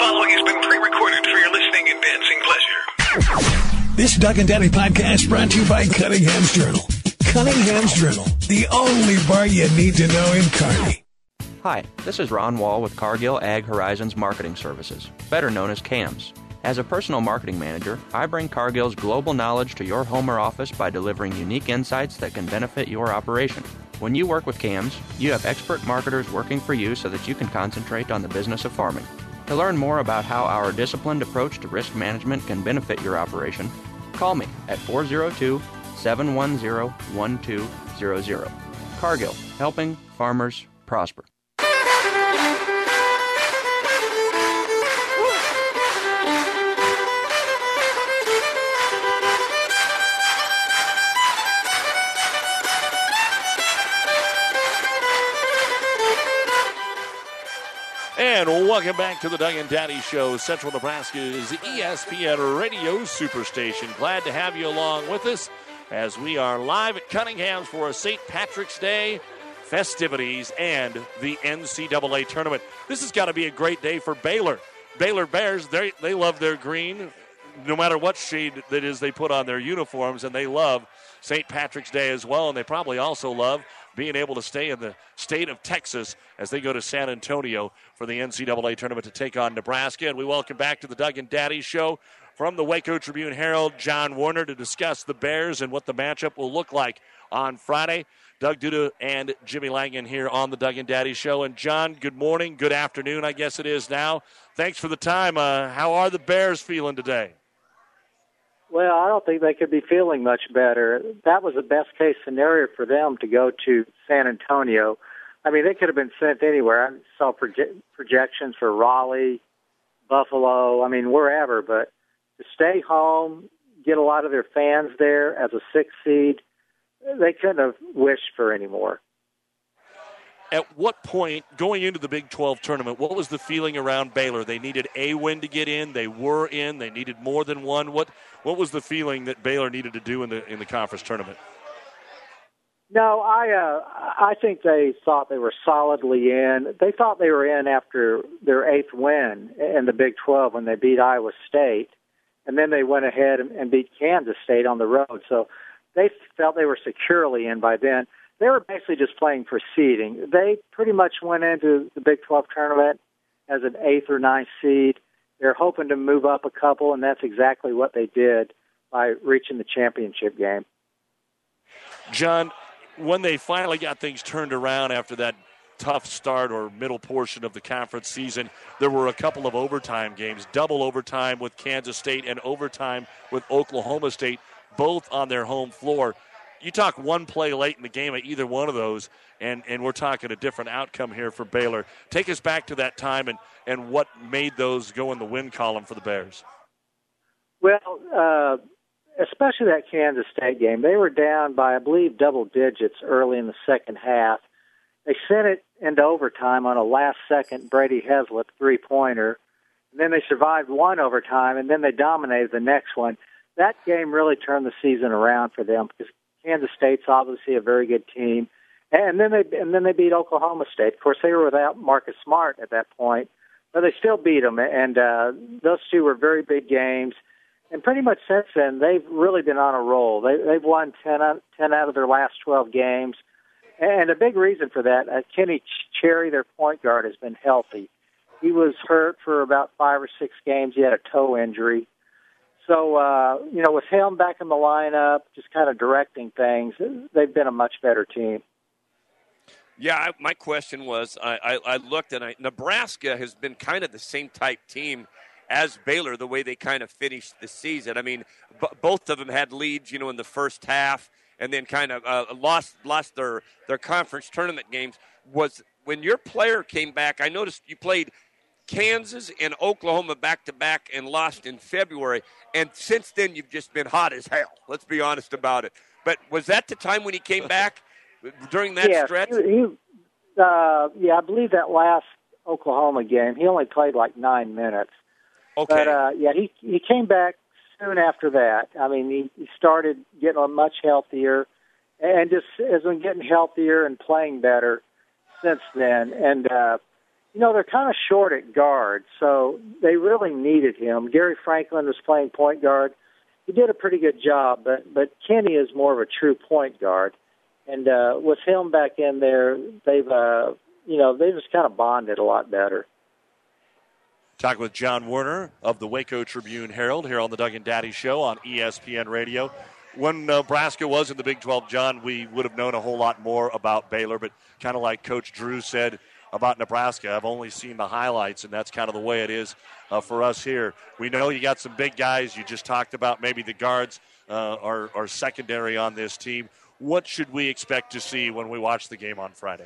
following has been pre-recorded for your listening and dancing pleasure. This Doug and Daddy podcast brought to you by Cunningham's Journal. Cunningham's Journal, the only bar you need to know in Kearney. Hi, this is Ron Wall with Cargill Ag Horizons Marketing Services, better known as CAMS. As a personal marketing manager, I bring Cargill's global knowledge to your home or office by delivering unique insights that can benefit your operation. When you work with CAMS, you have expert marketers working for you so that you can concentrate on the business of farming. To learn more about how our disciplined approach to risk management can benefit your operation, call me at 402-710-1200. Cargill, helping farmers prosper. And welcome back to the Doug and Daddy Show, Central Nebraska's ESPN Radio Superstation. Glad to have you along with us as we are live at Cunningham's for a St. Patrick's Day festivities and the NCAA tournament. This has got to be a great day for Baylor. Baylor Bears, they love their green, no matter what shade that is they put on their uniforms, and they love St. Patrick's Day as well, and they probably also love being able to stay in the state of Texas as they go to San Antonio for the NCAA tournament to take on Nebraska. And we welcome back to the Doug and Daddy Show from the Waco Tribune-Herald, John Warner, to discuss the Bears and what the matchup will look like on Friday. Doug Duda and Jimmy Langan here on the Doug and Daddy Show. And John, good morning, good afternoon, I guess it is now. Thanks for the time. How are the Bears feeling today? Well, I don't think they could be feeling much better. That was the best-case scenario for them to go to San Antonio. I mean, they could have been sent anywhere. I saw projections for Raleigh, Buffalo, wherever. But to stay home, get a lot of their fans there as a sixth seed, they couldn't have wished for any more. At what point, going into the Big 12 tournament, what was the feeling around Baylor? They needed a win to get in. They were in. They needed more than one. What was the feeling that Baylor needed to do in the conference tournament? No, I think they thought they were solidly in. They thought they were in after their eighth win in the Big 12 when they beat Iowa State, and then they went ahead and beat Kansas State on the road. So they felt they were securely in by then. They were basically just playing for seeding. They pretty much went into the Big 12 tournament as an eighth or ninth seed. They're hoping to move up a couple, and that's exactly what they did by reaching the championship game. John, when they finally got things turned around after that tough start or middle portion of the conference season, there were a couple of overtime games, double overtime with Kansas State and overtime with Oklahoma State, both on their home floor. You talk one play late in the game at either one of those, and we're talking a different outcome here for Baylor. Take us back to that time and what made those go in the win column for the Bears. Well, especially that Kansas State game. They were down by, I believe, double digits early in the second half. They sent it into overtime on a last-second Brady Heslip three-pointer. And then they survived one overtime, and then they dominated the next one. That game really turned the season around for them because Kansas State's obviously a very good team, and then they beat Oklahoma State. Of course, they were without Marcus Smart at that point, but they still beat them. And those two were very big games. And pretty much since then, they've really been on a roll. They've won 10 out of their last 12 games, and a big reason for that, Kenny Cherry, their point guard, has been healthy. He was hurt for about 5 or 6 games. He had a toe injury. So, with him back in the lineup, just kind of directing things, they've been a much better team. Yeah, my question was, I looked, and Nebraska has been kind of the same type team as Baylor, the way they kind of finished the season. I mean, both of them had leads, in the first half, and then kind of lost their conference tournament games. Was when your player came back, I noticed you played Kansas and Oklahoma back-to-back and lost in February. And since then, you've just been hot as hell. Let's be honest about it. But was that the time when he came back during that stretch? I believe that last Oklahoma game, he only played like 9 minutes. Okay. But, he came back soon after that. I mean, he started getting much healthier and just has been getting healthier and playing better since then. And, they're kind of short at guard, so they really needed him. Gary Franklin was playing point guard. He did a pretty good job, but Kenny is more of a true point guard. And with him back in there, they've just kind of bonded a lot better. Talking with John Werner of the Waco Tribune-Herald here on the Doug and Daddy Show on ESPN Radio. When Nebraska was in the Big 12, John, we would have known a whole lot more about Baylor, but kind of like Coach Drew said about Nebraska, I've only seen the highlights, and that's kind of the way it is for us here. We know you got some big guys. You just talked about maybe the guards are secondary on this team. What should we expect to see when we watch the game on Friday?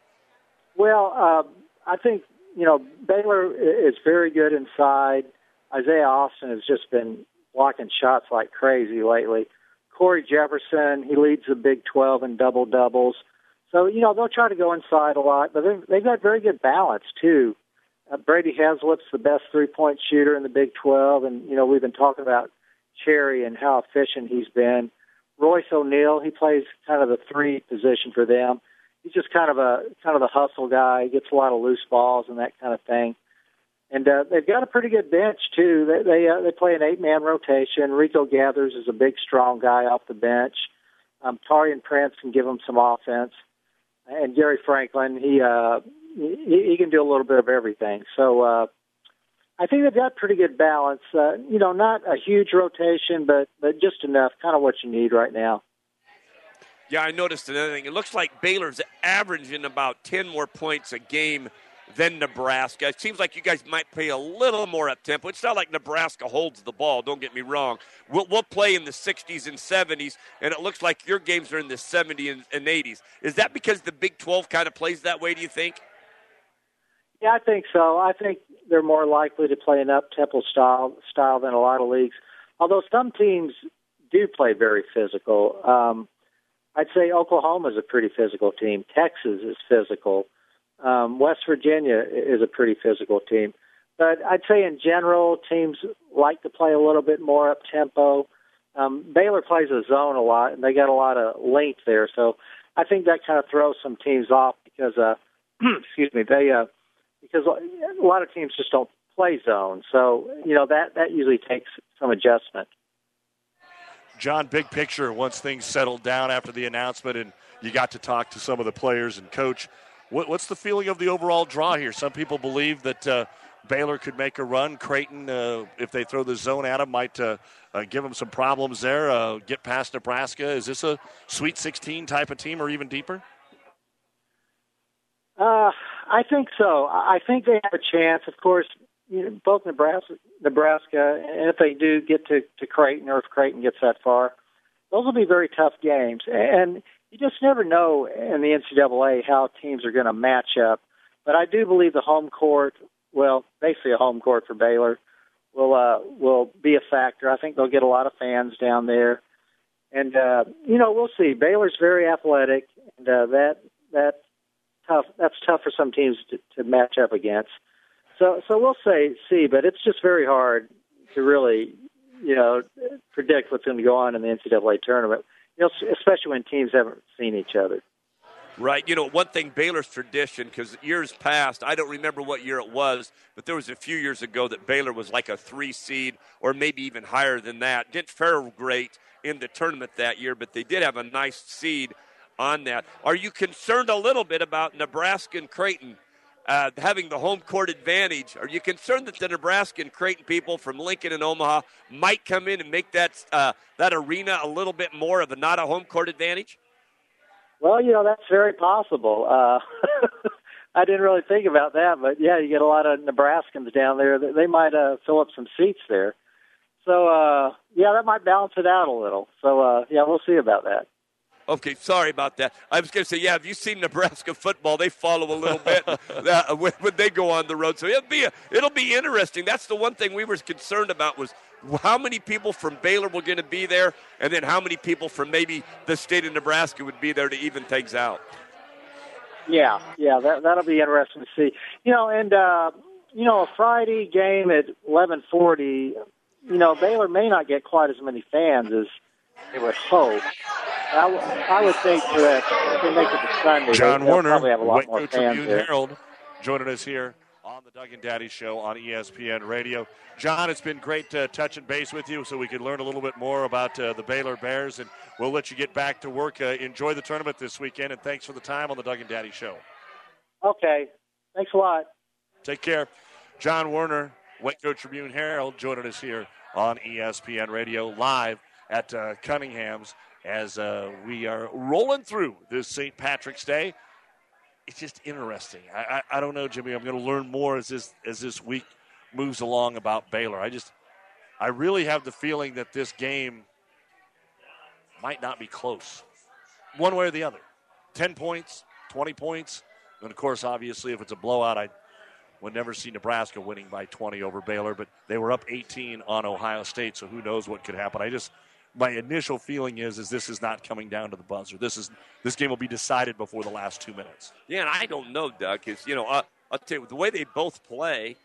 Well, I think, Baylor is very good inside. Isaiah Austin has just been blocking shots like crazy lately. Corey Jefferson, he leads the Big 12 in double-doubles. So, they'll try to go inside a lot, but they've got very good balance, too. Brady Haslip's the best three-point shooter in the Big 12, and, we've been talking about Cherry and how efficient he's been. Royce O'Neal, he plays kind of the three position for them. He's just kind of a hustle guy. He gets a lot of loose balls and that kind of thing. And they've got a pretty good bench too. They play an 8-man rotation. Rico Gathers is a big, strong guy off the bench. Tarian Prince can give them some offense, and Gary Franklin he can do a little bit of everything. So I think they've got pretty good balance. Not a huge rotation, but just enough, kind of what you need right now. Yeah, I noticed another thing. It looks like Baylor's averaging about 10 more points a game than Nebraska. It seems like you guys might play a little more up-tempo. It's not like Nebraska holds the ball, don't get me wrong. We'll play in the 60s and 70s, and it looks like your games are in the 70s and 80s. Is that because the Big 12 kind of plays that way, do you think? Yeah, I think so. I think they're more likely to play an up-tempo style than a lot of leagues, although some teams do play very physical. I'd say Oklahoma's a pretty physical team. Texas is physical. West Virginia is a pretty physical team. But I'd say in general, teams like to play a little bit more up-tempo. Baylor plays a zone a lot, and they got a lot of length there. So I think that kind of throws some teams off because, because a lot of teams just don't play zone. So, that usually takes some adjustment. John, big picture, once things settled down after the announcement and you got to talk to some of the players and coach, what's the feeling of the overall draw here? Some people believe that Baylor could make a run. Creighton, if they throw the zone at them, might give them some problems there, get past Nebraska. Is this a Sweet 16 type of team or even deeper? I think so. I think they have a chance. Of course, both Nebraska, and if they do get to Creighton, or if Creighton gets that far, those will be very tough games. And you just never know in the NCAA how teams are going to match up. But I do believe the home court, basically a home court for Baylor, will be a factor. I think they'll get a lot of fans down there. And, we'll see. Baylor's very athletic, and that's tough for some teams to match up against. So we'll see, but it's just very hard to really, predict what's going to go on in the NCAA tournament, especially when teams haven't seen each other. Right. One thing, Baylor's tradition, because years past, I don't remember what year it was, but there was a few years ago that Baylor was like a 3 seed or maybe even higher than that. Didn't fare great in the tournament that year, but they did have a nice seed on that. Are you concerned a little bit about Nebraska and Creighton having the home court advantage? Are you concerned that the Nebraska and Creighton people from Lincoln and Omaha might come in and make that arena a little bit more of not a home court advantage? Well, that's very possible. I didn't really think about that, but yeah, you get a lot of Nebraskans down there. They might fill up some seats there. So, that might balance it out a little. So, we'll see about that. Okay, sorry about that. I was going to say, have you seen Nebraska football? They follow a little bit when they go on the road. So it'll be interesting. That's the one thing we were concerned about was how many people from Baylor were going to be there, and then how many people from maybe the state of Nebraska would be there to even things out. Yeah, that'll be interesting to see. A Friday game at 11:40. Baylor may not get quite as many fans as they would hope. I would think that if they make it to Sunday, John they'll Werner, probably have a lot Waco more fans Tribune there. Herald, joining us here on the Doug and Daddy Show on ESPN Radio. John, it's been great touching base with you so we could learn a little bit more about the Baylor Bears, and we'll let you get back to work. Enjoy the tournament this weekend, and thanks for the time on the Doug and Daddy Show. Okay. Thanks a lot. Take care. John Werner, Waco Tribune Herald, joining us here on ESPN Radio live at Cunningham's as we are rolling through this St. Patrick's Day. It's just interesting. I don't know, Jimmy. I'm going to learn more as this week moves along about Baylor. I really have the feeling that this game might not be close, one way or the other. 10 points, 20 points, and of course, obviously, if it's a blowout, I would never see Nebraska winning by 20 over Baylor. But they were up 18 on Ohio State, so who knows what could happen. My initial feeling is this is not coming down to the buzzer. This game will be decided before the last 2 minutes. Yeah, and I don't know, Doug, because, I'll tell you, the way they both play,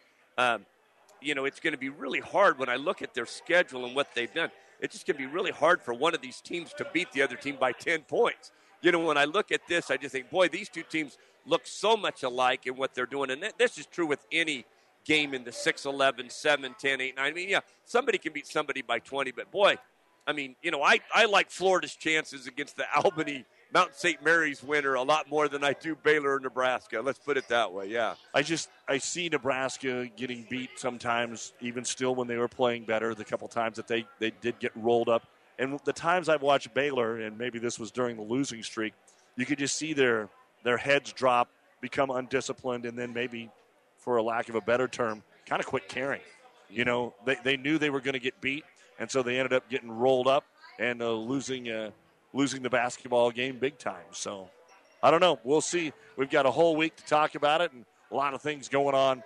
it's going to be really hard when I look at their schedule and what they've done. It's just going to be really hard for one of these teams to beat the other team by 10 points. When I look at this, I just think, boy, these two teams look so much alike in what they're doing. And this is true with any game in the 6-11, 7-10, 8-9. I mean, yeah, somebody can beat somebody by 20, but, boy, I mean, I like Florida's chances against the Albany Mount St. Mary's winner a lot more than I do Baylor or Nebraska. Let's put it that way, yeah. I see Nebraska getting beat sometimes, even still when they were playing better, the couple times that they did get rolled up. And the times I've watched Baylor, and maybe this was during the losing streak, you could just see their heads drop, become undisciplined, and then maybe, for a lack of a better term, kind of quit caring. They knew they were going to get beat, and so they ended up getting rolled up and losing the basketball game big time. So I don't know. We'll see. We've got a whole week to talk about it and a lot of things going on,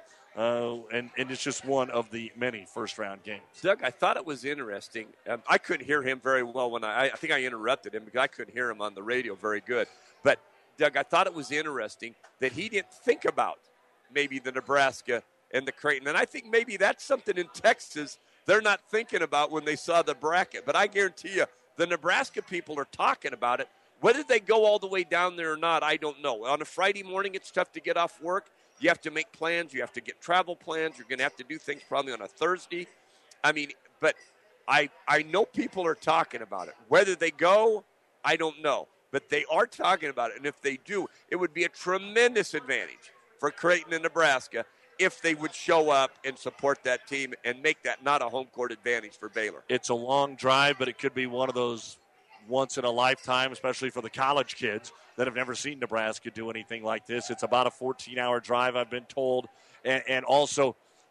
and it's just one of the many first-round games. Doug, I thought it was interesting. I couldn't hear him very well when I think I interrupted him because I couldn't hear him on the radio very good. But, Doug, I thought it was interesting that he didn't think about maybe the Nebraska and the Creighton. And I think maybe that's something in Texas they're not thinking about when they saw the bracket. But I guarantee you, the Nebraska people are talking about it. Whether they go all the way down there or not, I don't know. On a Friday morning, it's tough to get off work. You have to make plans. You have to get travel plans. You're going to have to do things probably on a Thursday. I mean, but I know people are talking about it. Whether they go, I don't know. But they are talking about it. And if they do, it would be a tremendous advantage for Creighton and Nebraska if they would show up and support that team and make that not a home court advantage for Baylor. It's a long drive, but it could be one of those once in a lifetime, especially for the college kids that have never seen Nebraska do anything like this. It's about a 14-hour drive, I've been told. And also,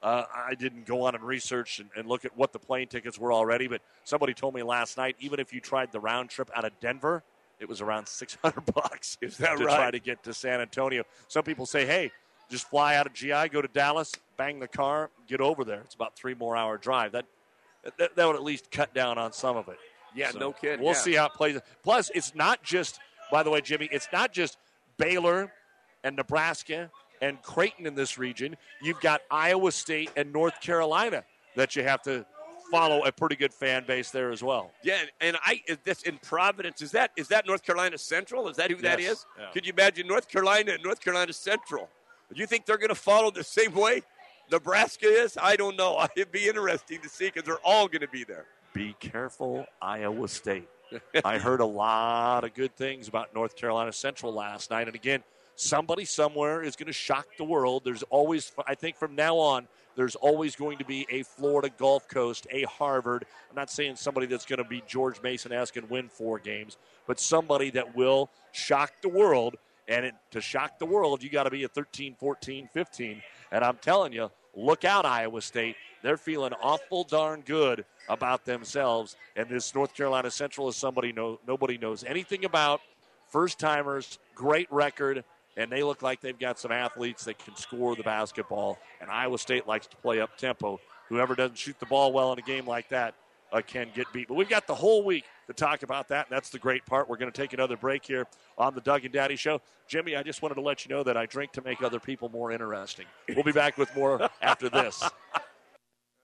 I didn't go on and research and look at what the plane tickets were already, but somebody told me last night, even if you tried the round trip out of Denver, it was around $600. Is that to right? Try to get to San Antonio. Some people say, hey, just fly out of GI, go to Dallas, bang the car, get over there. It's about 3 more hour drive. That would at least cut down on some of it. Yeah, so no kidding. We'll see how it plays. Plus, it's not just, by the way, Jimmy, it's not just Baylor and Nebraska and Creighton in this region. You've got Iowa State and North Carolina that you have to follow a pretty good fan base there as well. Yeah, and this in Providence, is that North Carolina Central? Is that who that is? Yeah. Could you imagine North Carolina and North Carolina Central? Do you think they're going to follow the same way Nebraska is? I don't know. It'd be interesting to see because they're all going to be there. Be careful, Iowa State. I heard a lot of good things about North Carolina Central last night. And again, somebody somewhere is going to shock the world. There's always, I think from now on, there's always going to be a Florida Gulf Coast, a Harvard. I'm not saying somebody that's going to be George Mason-esque and win 4 games, but somebody that will shock the world. And to shock the world, you got to be a 13, 14, 15. And I'm telling you, look out, Iowa State. They're feeling awful darn good about themselves. And this North Carolina Central is somebody nobody knows anything about. First-timers, great record, and they look like they've got some athletes that can score the basketball. And Iowa State likes to play up-tempo. Whoever doesn't shoot the ball well in a game like that can get beat. But we've got the whole week to talk about that, and that's the great part. We're going to take another break here on the Doug and Daddy Show. Jimmy, I just wanted to let you know that I drink to make other people more interesting. We'll be back with more after this.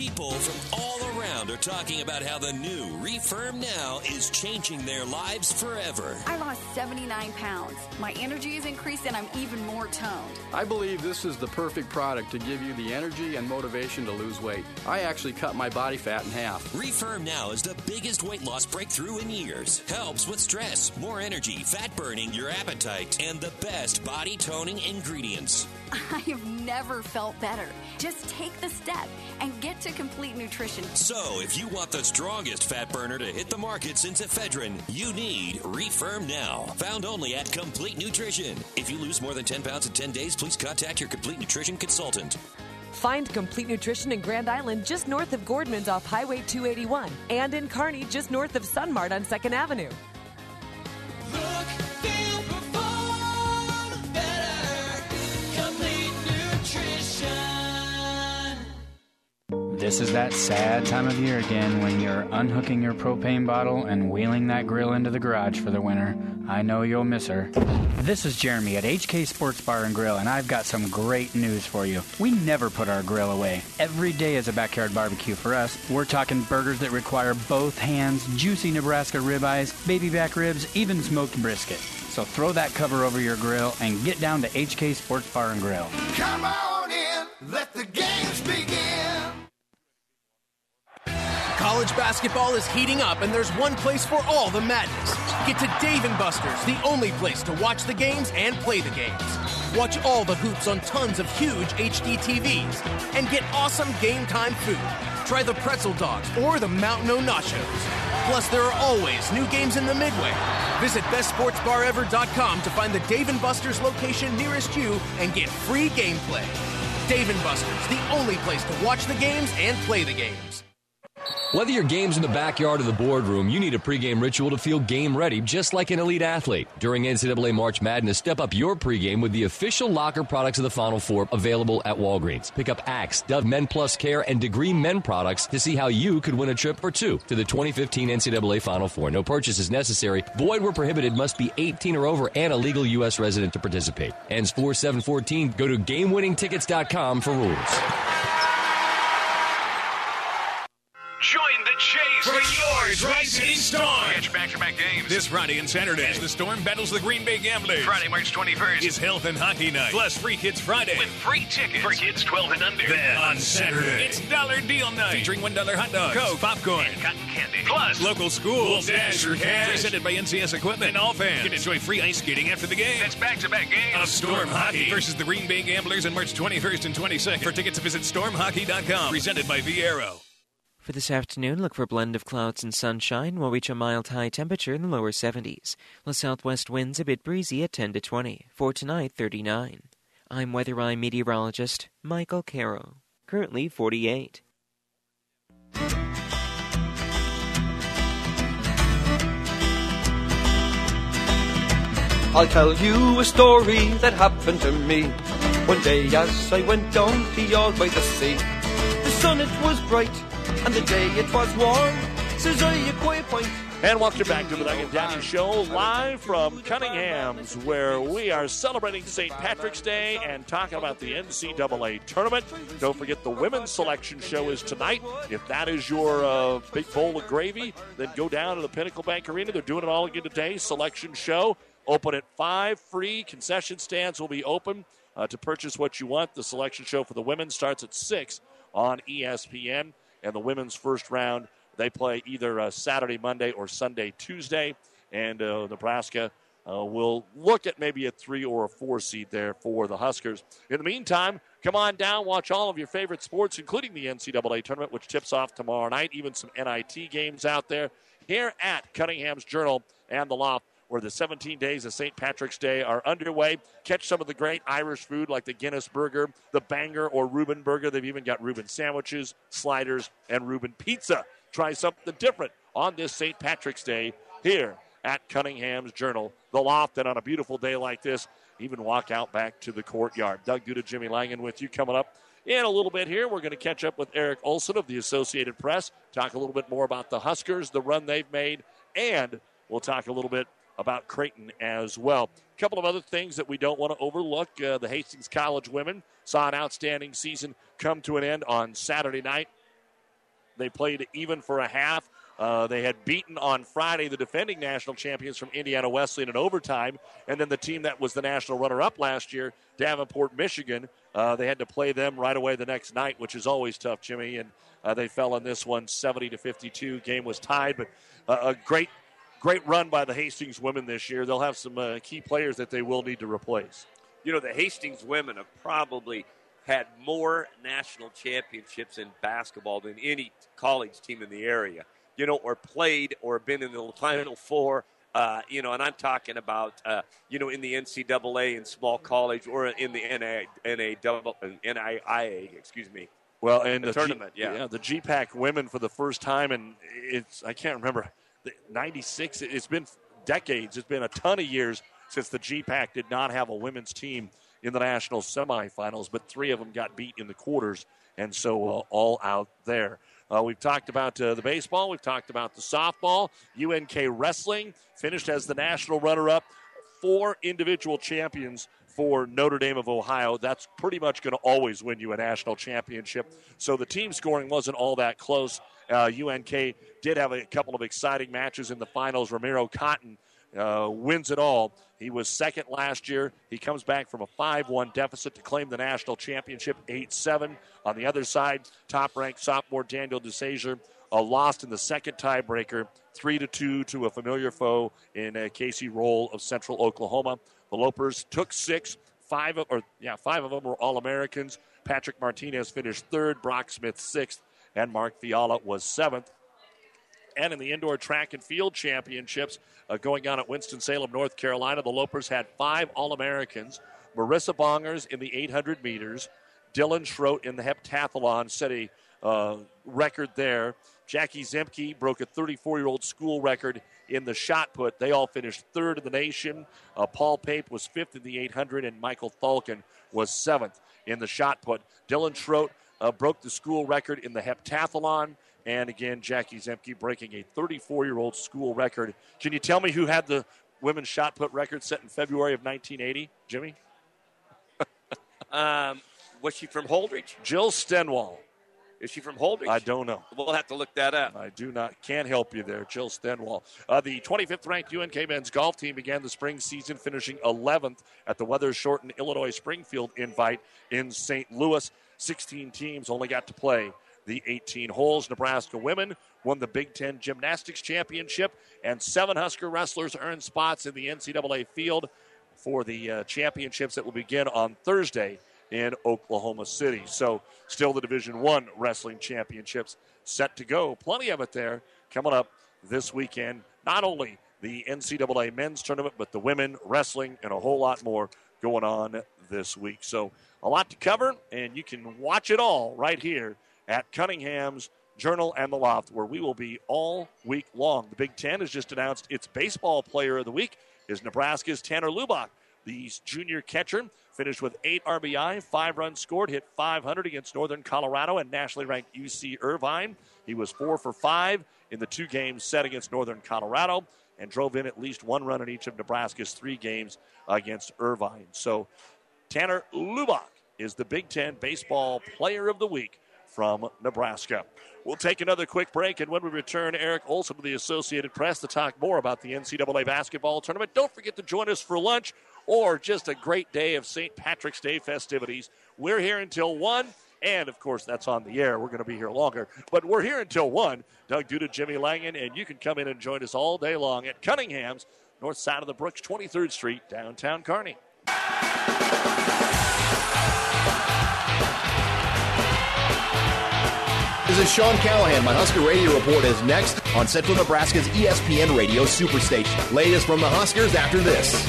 People from all around are talking about how the new Refirm Now is changing their lives forever. I lost 79 pounds. My energy has increased and I'm even more toned. I believe this is the perfect product to give you the energy and motivation to lose weight. I actually cut my body fat in half. Refirm Now is the biggest weight loss breakthrough in years. Helps with stress, more energy, fat burning, your appetite, and the best body toning ingredients. I have never felt better. Just take the step and get to Complete Nutrition. So, if you want the strongest fat burner to hit the market since ephedrine, you need Refirm Now. Found only at Complete Nutrition. If you lose more than 10 pounds in 10 days, please contact your Complete Nutrition consultant. Find Complete Nutrition in Grand Island just north of Gordman's off Highway 281 and in Kearney just north of Sunmart on 2nd Avenue. Look, feel, perform better. Complete Nutrition. This is that sad time of year again when you're unhooking your propane bottle and wheeling that grill into the garage for the winter. I know you'll miss her. This is Jeremy at HK Sports Bar and Grill, and I've got some great news for you. We never put our grill away. Every day is a backyard barbecue for us. We're talking burgers that require both hands, juicy Nebraska ribeyes, baby back ribs, even smoked brisket. So throw that cover over your grill and get down to HK Sports Bar and Grill. Come on in, let the games begin. College basketball is heating up, and there's one place for all the madness. Get to Dave & Buster's, the only place to watch the games and play the games. Watch all the hoops on tons of huge HD TVs, and get awesome game time food. Try the pretzel dogs or the Mountain O Nachos. Plus, there are always new games in the Midway. Visit bestsportsbarever.com to find the Dave & Buster's location nearest you and get free gameplay. Dave & Buster's, the only place to watch the games and play the games. Whether your game's in the backyard or the boardroom, you need a pregame ritual to feel game ready, just like an elite athlete. During NCAA March Madness, step up your pregame with the official locker products of the Final Four available at Walgreens. Pick up Axe, Dove Men Plus Care, and Degree Men products to see how you could win a trip for two to the 2015 NCAA Final Four. No purchase is necessary. Void where prohibited. Must be 18 or over and a legal U.S. resident to participate. Ends 4/7/14. Go to GameWinningTickets.com for rules. Join the chase for your Tri-City Storm. Catch back-to-back games this Friday and Saturday as the Storm battles the Green Bay Gamblers. Friday, March 21st is Health and Hockey Night, plus Free Kids Friday with free tickets for kids 12 and under. Then on Saturday, it's Dollar Deal Night, featuring $1 hot dogs, Coke, popcorn, and cotton candy. Plus, local schools dash for cash, presented by NCS Equipment. And all fans can enjoy free ice skating after the game. That's back-to-back games of Storm Hockey versus the Green Bay Gamblers on March 21st and 22nd. For tickets, visit stormhockey.com. Presented by Viero. For this afternoon, look for a blend of clouds and sunshine. We'll reach a mild high temperature in the lower 70s. The southwest winds a bit breezy at 10 to 20. For tonight, 39. I'm Weather Eye meteorologist Michael Caro. Currently 48. I'll tell you a story that happened to me. One day as I went down the All by the sea, the sun it was bright, and the day it was warm, says I a quiet point. And welcome back to the Doug and Daddy Show, live from Cunningham's, where we are celebrating St. Patrick's Day and talking about the NCAA tournament. Don't forget the women's selection show is tonight. If that is your big bowl of gravy, then go down to the Pinnacle Bank Arena. They're doing it all again today. Selection show, open at 5, free. Concession stands will be open to purchase what you want. The selection show for the women starts at 6 on ESPN. And the women's first round, they play either Saturday, Monday, or Sunday, Tuesday. And Nebraska will look at maybe a 3 or a 4 seed there for the Huskers. In the meantime, come on down, watch all of your favorite sports, including the NCAA tournament, which tips off tomorrow night. Even some NIT games out there here at Cunningham's Journal and the Loft, where the 17 days of St. Patrick's Day are underway. Catch some of the great Irish food like the Guinness Burger, the Banger or Reuben Burger. They've even got Reuben sandwiches, sliders, and Reuben pizza. Try something different on this St. Patrick's Day here at Cunningham's Journal, the Loft. And on a beautiful day like this, even walk out back to the courtyard. Doug Duda, Jimmy Langen with you coming up in a little bit here. We're going to catch up with Eric Olson of the Associated Press, talk a little bit more about the Huskers, the run they've made, and we'll talk a little bit about Creighton as well. A couple of other things that we don't want to overlook. The Hastings College women saw an outstanding season come to an end on Saturday night They played even for a half. They had beaten on Friday the defending national champions from Indiana Wesleyan in overtime, and then the team that was the national runner-up last year, Davenport, Michigan, they had to play them right away the next night, which is always tough, Jimmy, and they fell in this one 70-52. Game was tied, but a great run by the Hastings women this year. They'll have some key players that they will need to replace. You know, the Hastings women have probably had more national championships in basketball than any college team in the area. You know, or played or been in the Final Four, you know, and I'm talking about, you know, in the NCAA in small college or in the NIIA, excuse me. Well, and the tournament, the GPAC women for the first time, and I can't remember, 96, it's been decades, it's been a ton of years since the GPAC did not have a women's team in the national semifinals, but 3 of them got beat in the quarters, and so all out there. We've talked about the baseball. We've talked about the softball. UNK wrestling finished as the national runner-up. 4 individual champions for Notre Dame of Ohio. That's pretty much going to always win you a national championship. So the team scoring wasn't all that close. UNK did have a couple of exciting matches in the finals. Ramiro Cotton wins it all. He was second last year. He comes back from a 5-1 deficit to claim the national championship, 8-7. On the other side, top-ranked sophomore Daniel DeSager lost in the second tiebreaker, 3-2 to a familiar foe in Casey Roll of Central Oklahoma. The Lopers took 6. 5 of them were All-Americans. Patrick Martinez finished 3rd, Brock Smith 6th, and Mark Fiala was 7th. And in the indoor track and field championships going on at Winston-Salem, North Carolina, the Lopers had 5 All-Americans. Marissa Bongers in the 800 meters. Dylan Schroet in the heptathlon set a record there. Jackie Zemke broke a 34-year-old school record in the shot put. They all finished 3rd in the nation. Paul Pape was 5th in the 800, and Michael Thalken was 7th in the shot put. Dylan Schroet broke the school record in the heptathlon. And again, Jackie Zemke breaking a 34-year-old school record. Can you tell me who had the women's shot put record set in February of 1980, Jimmy? Was she from Holdridge? Jill Stenwall. Is she from Holdridge? I don't know. We'll have to look that up. I can't help you there, Jill Stenwall. The 25th ranked UNK men's golf team began the spring season finishing 11th at the weather-shortened Illinois Springfield Invite in St. Louis. 16 teams only got to play the 18 holes. Nebraska women won the Big Ten Gymnastics Championship, and 7 Husker wrestlers earned spots in the NCAA field for the championships that will begin on Thursday in Oklahoma City. So still the Division I wrestling championships set to go. Plenty of it there coming up this weekend. Not only the NCAA men's tournament, but the women wrestling and a whole lot more going on this week. So a lot to cover, and you can watch it all right here at Cunningham's Journal and the Loft, where we will be all week long. The Big Ten has just announced its baseball player of the week is Nebraska's Tanner Lubach. The junior catcher finished with 8 RBI, 5 runs scored, hit .500 against Northern Colorado and nationally ranked UC Irvine. He was 4 for 5 in the 2 games set against Northern Colorado and drove in at least 1 run in each of Nebraska's 3 games against Irvine. So Tanner Lubach is the Big Ten baseball player of the week from Nebraska. We'll take another quick break, and when we return, Eric Olson of the Associated Press to talk more about the NCAA basketball tournament. Don't forget to join us for lunch or just a great day of St. Patrick's Day festivities. We're here until 1, and, of course, that's on the air. We're going to be here longer, but we're here until 1. Doug Duda, Jimmy Langen, and you can come in and join us all day long at Cunningham's, north side of the Brooks, 23rd Street, downtown Kearney. This is Sean Callahan. My Husker Radio Report is next on Central Nebraska's ESPN Radio Superstation. Latest from the Huskers after this.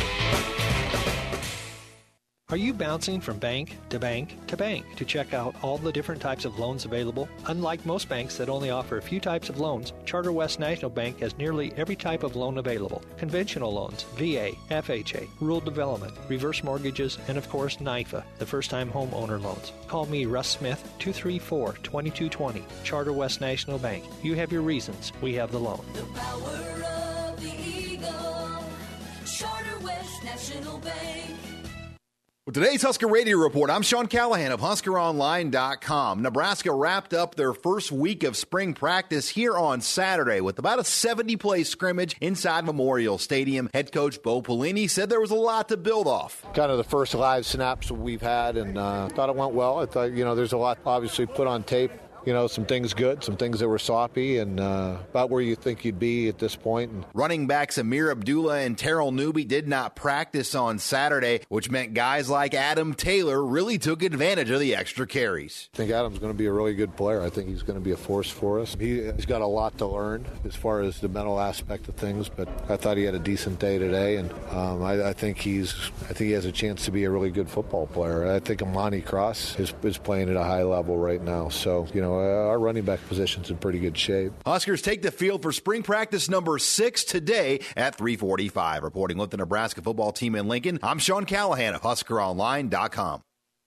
Are you bouncing from bank to bank to bank to check out all the different types of loans available? Unlike most banks that only offer a few types of loans, Charter West National Bank has nearly every type of loan available. Conventional loans, VA, FHA, rural development, reverse mortgages, and of course NYFA, the first-time homeowner loans. Call me, Russ Smith, 234-2220. Charter West National Bank. You have your reasons. We have the loan. The power of the Eagle. Charter West National Bank. With today's Husker Radio Report, I'm Sean Callahan of HuskerOnline.com. Nebraska wrapped up their first week of spring practice here on Saturday with about a 70-play scrimmage inside Memorial Stadium. Head coach Bo Pelini said there was a lot to build off. Kind of the first live snaps we've had, and thought it went well. I thought, there's a lot obviously put on tape. Some things good, some things that were sloppy, and about where you think you'd be at this point. Running backs Amir Abdullah and Terrell Newby did not practice on Saturday, which meant guys like Adam Taylor really took advantage of the extra carries. I think Adam's going to be a really good player. I think he's going to be a force for us. He's got a lot to learn as far as the mental aspect of things, but I thought he had a decent day today, and I think he has a chance to be a really good football player. I think Amani Cross is playing at a high level right now, so, our running back position's in pretty good shape. Huskers take the field for spring practice number 6 today at 3:45. Reporting with the Nebraska football team in Lincoln, I'm Sean Callahan of HuskerOnline.com.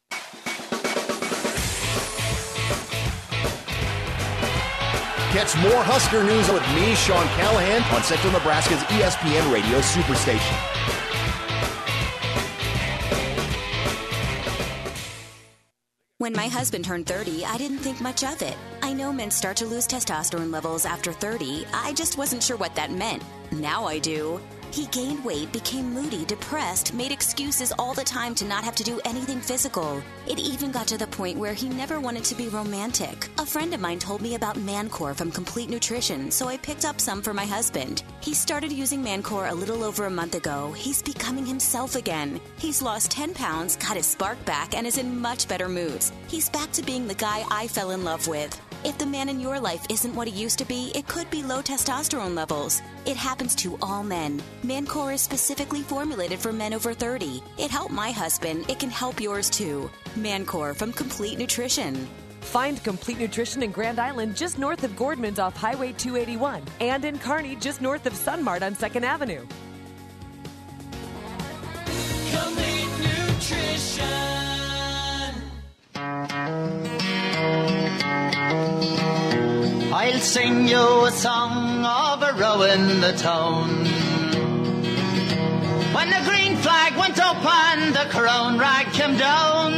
Catch more Husker news with me, Sean Callahan, on Central Nebraska's ESPN Radio Superstation. When my husband turned 30, I didn't think much of it. I know men start to lose testosterone levels after 30. I just wasn't sure what that meant. Now I do. He gained weight, became moody, depressed, made excuses all the time to not have to do anything physical. It even got to the point where he never wanted to be romantic. A friend of mine told me about Mancore from Complete Nutrition, so I picked up some for my husband. He started using Mancore a little over a month ago. He's becoming himself again. He's lost 10 pounds, got his spark back, and is in much better moods. He's back to being the guy I fell in love with. If the man in your life isn't what he used to be, it could be low testosterone levels. It happens to all men. Mancore is specifically formulated for men over 30. It helped my husband. It can help yours too. Mancore from Complete Nutrition. Find Complete Nutrition in Grand Island just north of Gordman's off Highway 281 and in Kearney just north of Sunmart on 2nd Avenue. Complete Nutrition. I'll sing you a song of a row in the town. When the green flag went up and the crown rag came down,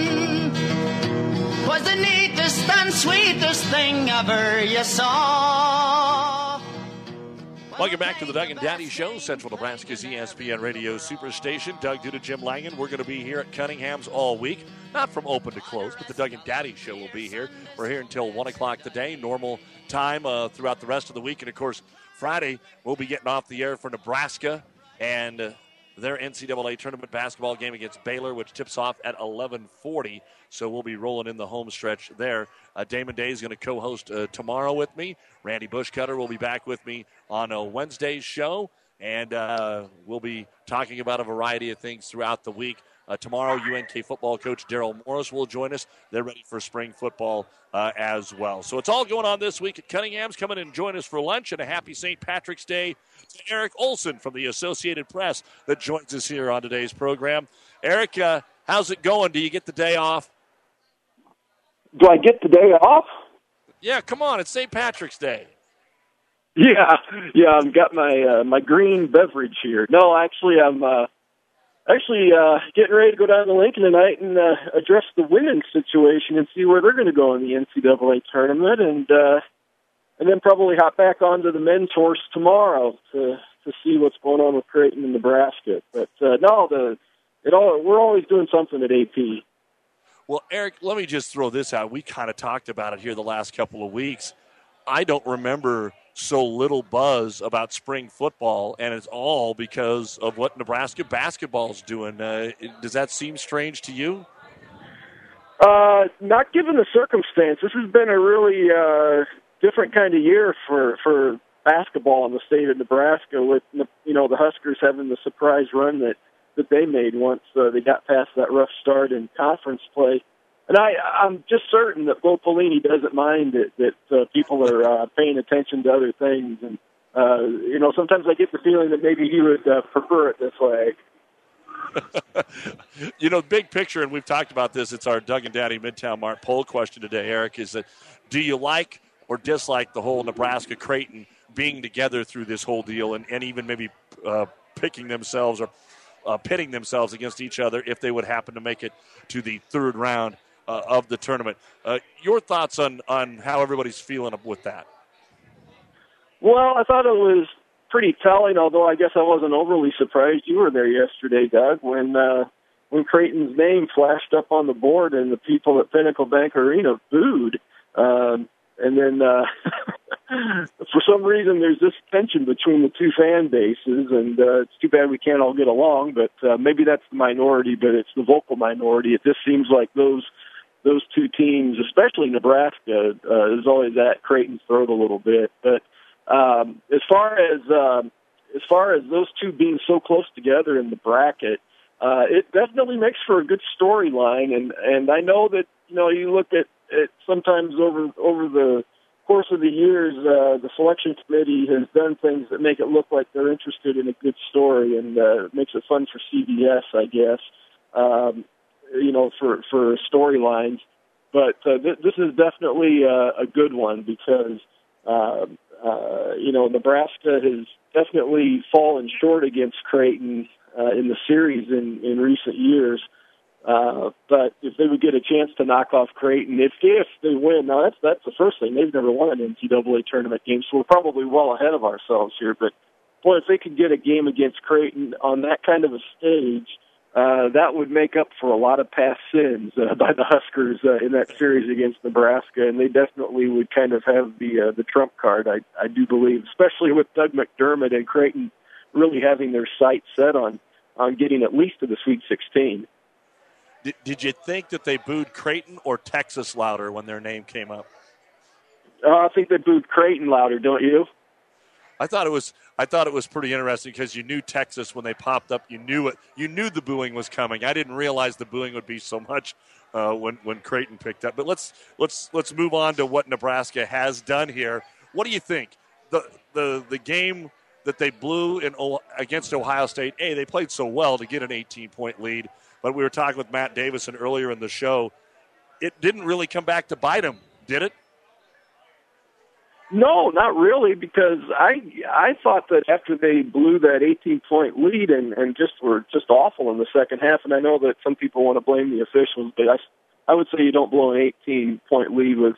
'twas the neatest and sweetest thing ever you saw. Welcome back to the Doug and Daddy Show, Central Nebraska's ESPN Radio Superstation. Doug Duda, Jim Langen. We're going to be here at Cunningham's all week. Not from open to close, but the Doug and Daddy Show will be here. We're here until 1 o'clock today, normal time throughout the rest of the week. And, of course, Friday we'll be getting off the air for Nebraska and their NCAA tournament basketball game against Baylor, which tips off at 11:40. So we'll be rolling in the home stretch there. Damon Day is going to co-host tomorrow with me. Randy Bushcutter will be back with me on Wednesday's show. And we'll be talking about a variety of things throughout the week. Tomorrow, UNK football coach Daryl Morris will join us. They're ready for spring football as well. So it's all going on this week at Cunningham's. Come in and join us for lunch, and a happy St. Patrick's Day to Eric Olson from the Associated Press that joins us here on today's program. Eric, how's it going? Do you get the day off? Do I get the day off? Yeah, come on. It's St. Patrick's Day. Yeah. I've got my green beverage here. No, actually, I'm getting ready to go down to Lincoln tonight and address the women's situation and see where they're going to go in the NCAA tournament, and then probably hop back onto the men's horse tomorrow to see what's going on with Creighton and Nebraska. But we're always doing something at AP. Well, Eric, let me just throw this out. We kind of talked about it here the last couple of weeks. I don't remember so little buzz about spring football, and it's all because of what Nebraska basketball's doing. Does that seem strange to you? Not given the circumstance. This has been a really different kind of year for basketball in the state of Nebraska, with the Huskers having the surprise run that they made once they got past that rough start in conference play. And I'm just certain that Bo Pelini doesn't mind that people are paying attention to other things. And, sometimes I get the feeling that maybe he would prefer it this way. Big picture, and we've talked about this, it's our Doug and Daddy Midtown Mart poll question today, Eric, is that do you like or dislike the whole Nebraska-Creighton being together through this whole deal and even maybe picking themselves or pitting themselves against each other if they would happen to make it to the third round of the tournament. Your thoughts on how everybody's feeling with that? Well, I thought it was pretty telling, although I guess I wasn't overly surprised. You were there yesterday, Doug, when Creighton's name flashed up on the board and the people at Pinnacle Bank Arena booed. And then for some reason there's this tension between the two fan bases, and it's too bad we can't all get along, but maybe that's the minority, but it's the vocal minority. It just seems like those two teams, especially Nebraska, is always at Creighton's throat a little bit. But as far as those two being so close together in the bracket, it definitely makes for a good storyline, and I know that, you know, you look at sometimes over the course of the years, the selection committee has done things that make it look like they're interested in a good story, and it makes it fun for CBS, I guess, you know, for storylines. But this is definitely a good one because, you know, Nebraska has definitely fallen short against Creighton in the series in recent years. But if they would get a chance to knock off Creighton, if they win, now that's the first thing. They've never won an NCAA tournament game, so we're probably well ahead of ourselves here. But, boy, if they could get a game against Creighton on that kind of a stage, that would make up for a lot of past sins by the Huskers in that series against Nebraska, and they definitely would kind of have the trump card, I do believe, especially with Doug McDermott and Creighton really having their sights set on getting at least to the Sweet 16. Did you think that they booed Creighton or Texas louder when their name came up? I think they booed Creighton louder, don't you? I thought it was pretty interesting because you knew Texas when they popped up. You knew the booing was coming. I didn't realize the booing would be so much when Creighton picked up. But let's move on to what Nebraska has done here. What do you think? The game that they blew against Ohio State, they played so well to get an 18-point lead. But we were talking with Matt Davison earlier in the show. It didn't really come back to bite them, did it? No, not really, because I thought that after they blew that 18-point lead and were just awful in the second half, and I know that some people want to blame the officials, but I would say you don't blow an 18-point lead with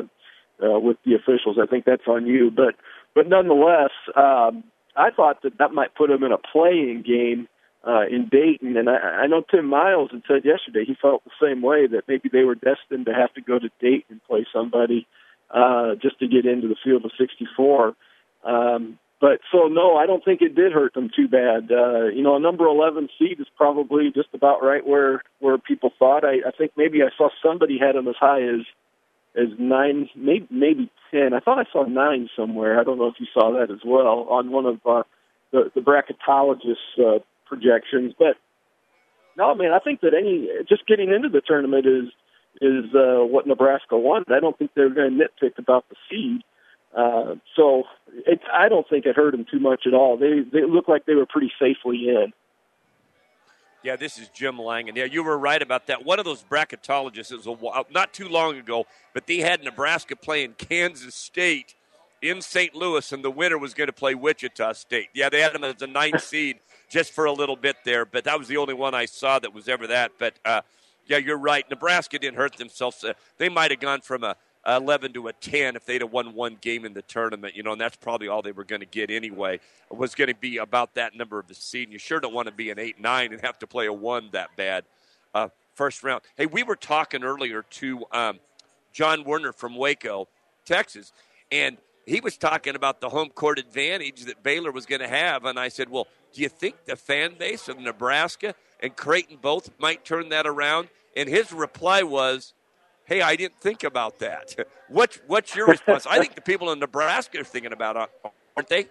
the officials. I think that's on you. But nonetheless, I thought that might put them in a play-in game in Dayton, and I know Tim Miles had said yesterday he felt the same way, that maybe they were destined to have to go to Dayton and play somebody just to get into the field of 64. But so, no, I don't think it did hurt them too bad. You know, a number 11 seed is probably just about right where people thought. I think maybe I saw somebody had them as high as 9, maybe 10. I thought I saw 9 somewhere. I don't know if you saw that as well on one of the bracketologists' projections. But no, man, I think that just getting into the tournament is what Nebraska wanted. I don't think they're going to nitpick about the seed. So I don't think it hurt them too much at all. They look like they were pretty safely in. Yeah, this is Jim Langen. Yeah, you were right about that. One of those bracketologists, it was not too long ago, but they had Nebraska playing Kansas State in St. Louis, and the winner was going to play Wichita State. Yeah, they had them as a 9th seed just for a little bit there, but that was the only one I saw that was ever that. But, yeah, you're right. Nebraska didn't hurt themselves. They might have gone from a 11 to a 10 if they'd have won one game in the tournament, you know, and that's probably all they were going to get anyway. It was going to be about that number of the seed. And you sure don't want to be an 8-9 and have to play a 1 that bad first round. Hey, we were talking earlier to John Werner from Waco, Texas, and he was talking about the home court advantage that Baylor was going to have. And I said, well, do you think the fan base of Nebraska and Creighton both might turn that around? And his reply was, hey, I didn't think about that. What's your response? I think the people in Nebraska are thinking about it, aren't they?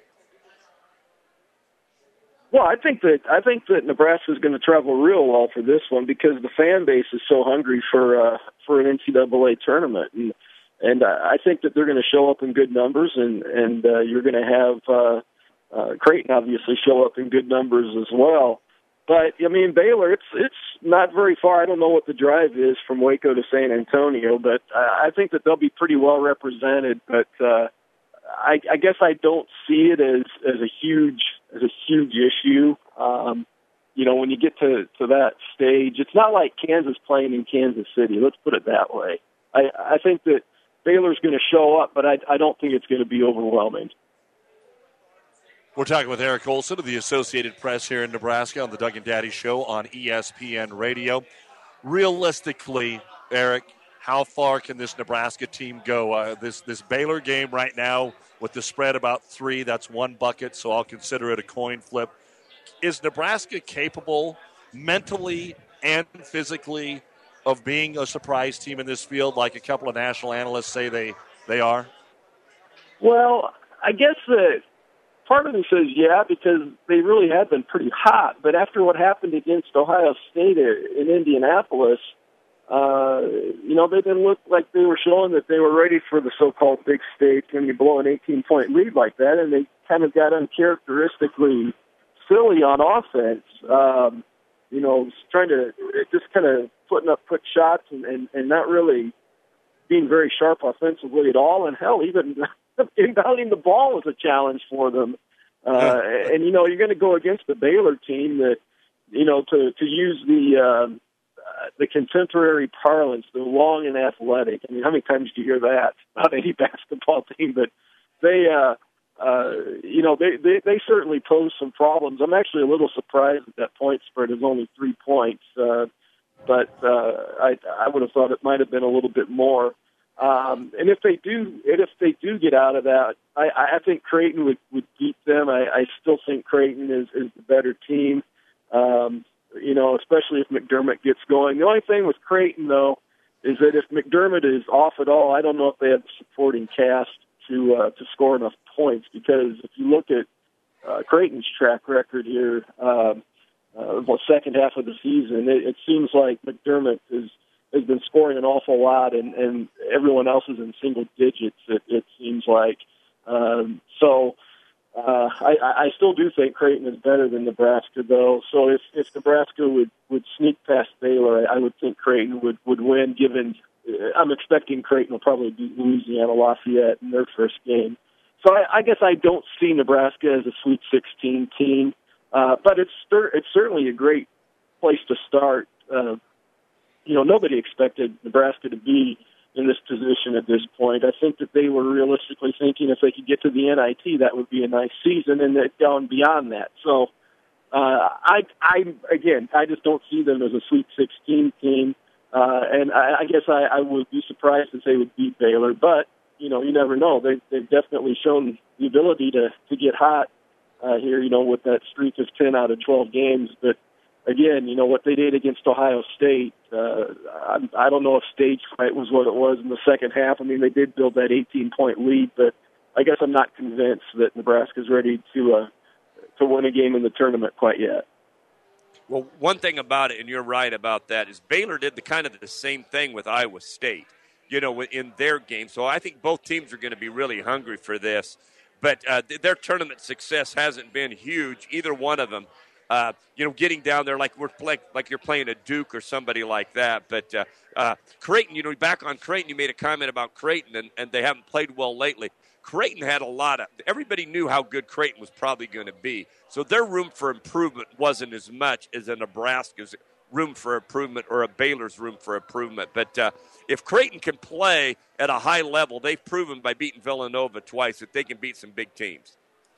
Well, I think that Nebraska is going to travel real well for this one because the fan base is so hungry for an NCAA tournament, and I think that they're going to show up in good numbers, and you're going to have Creighton obviously show up in good numbers as well. But, I mean, Baylor, it's not very far. I don't know what the drive is from Waco to San Antonio, but I think that they'll be pretty well represented. But I guess I don't see it as a huge issue. when you get to that stage, it's not like Kansas playing in Kansas City. Let's put it that way. I think that Baylor's going to show up, but I don't think it's going to be overwhelming. We're talking with Eric Olson of the Associated Press here in Nebraska on the Doug and Daddy Show on ESPN Radio. Realistically, Eric, how far can this Nebraska team go? This Baylor game right now with the spread about 3, that's 1 bucket, so I'll consider it a coin flip. Is Nebraska capable mentally and physically of being a surprise team in this field like a couple of national analysts say they are? Well, I guess that part of me says yeah, because they really have been pretty hot. But after what happened against Ohio State in Indianapolis, they didn't look like they were showing that they were ready for the so-called big stage when you blow an 18-point lead like that, and they kind of got uncharacteristically silly on offense. Trying to just kind of putting up quick shots and not really being very sharp offensively at all. And hell, even inbounding the ball was a challenge for them. And you're going to go against the Baylor team that, to use the contemporary parlance, they're long and athletic. I mean, how many times do you hear that about any basketball team? But they certainly pose some problems. I'm actually a little surprised that point spread is only 3 points, but I would have thought it might have been a little bit more. And if they do get out of that, I think Creighton would beat them. I still think Creighton is the better team. Especially if McDermott gets going. The only thing with Creighton, though, is that if McDermott is off at all, I don't know if they have the supporting cast to score enough points, because if you look at Creighton's track record here, the second half of the season, it seems like McDermott has been scoring an awful lot, and everyone else is in single digits, it seems like. I still do think Creighton is better than Nebraska, though. So if Nebraska would sneak past Baylor, I would think Creighton would win, given I'm expecting Creighton will probably beat Louisiana Lafayette in their first game. So I guess I don't see Nebraska as a Sweet 16 team, but it's certainly a great place to start. Nobody expected Nebraska to be in this position at this point. I think that they were realistically thinking if they could get to the NIT, that would be a nice season, and they've gone beyond that. So I just don't see them as a Sweet 16 team, and I guess I would be surprised if they would beat Baylor, but you never know. They've definitely shown the ability to get hot here, with that streak of 10 out of 12 games. But again, what they did against Ohio State, I don't know if stage fright was what it was in the second half. I mean, they did build that 18-point lead, but I guess I'm not convinced that Nebraska's ready to win a game in the tournament quite yet. Well, one thing about it, and you're right about that, is Baylor did the same thing with Iowa State, in their game. So I think both teams are going to be really hungry for this. But their tournament success hasn't been huge, either one of them. Getting down there like you're playing a Duke or somebody like that. But Creighton, back on Creighton, you made a comment about Creighton, and they haven't played well lately. Creighton had everybody knew how good Creighton was probably going to be. So their room for improvement wasn't as much as a Nebraska's room for improvement or a Baylor's room for improvement. But if Creighton can play at a high level, they've proven by beating Villanova twice that they can beat some big teams.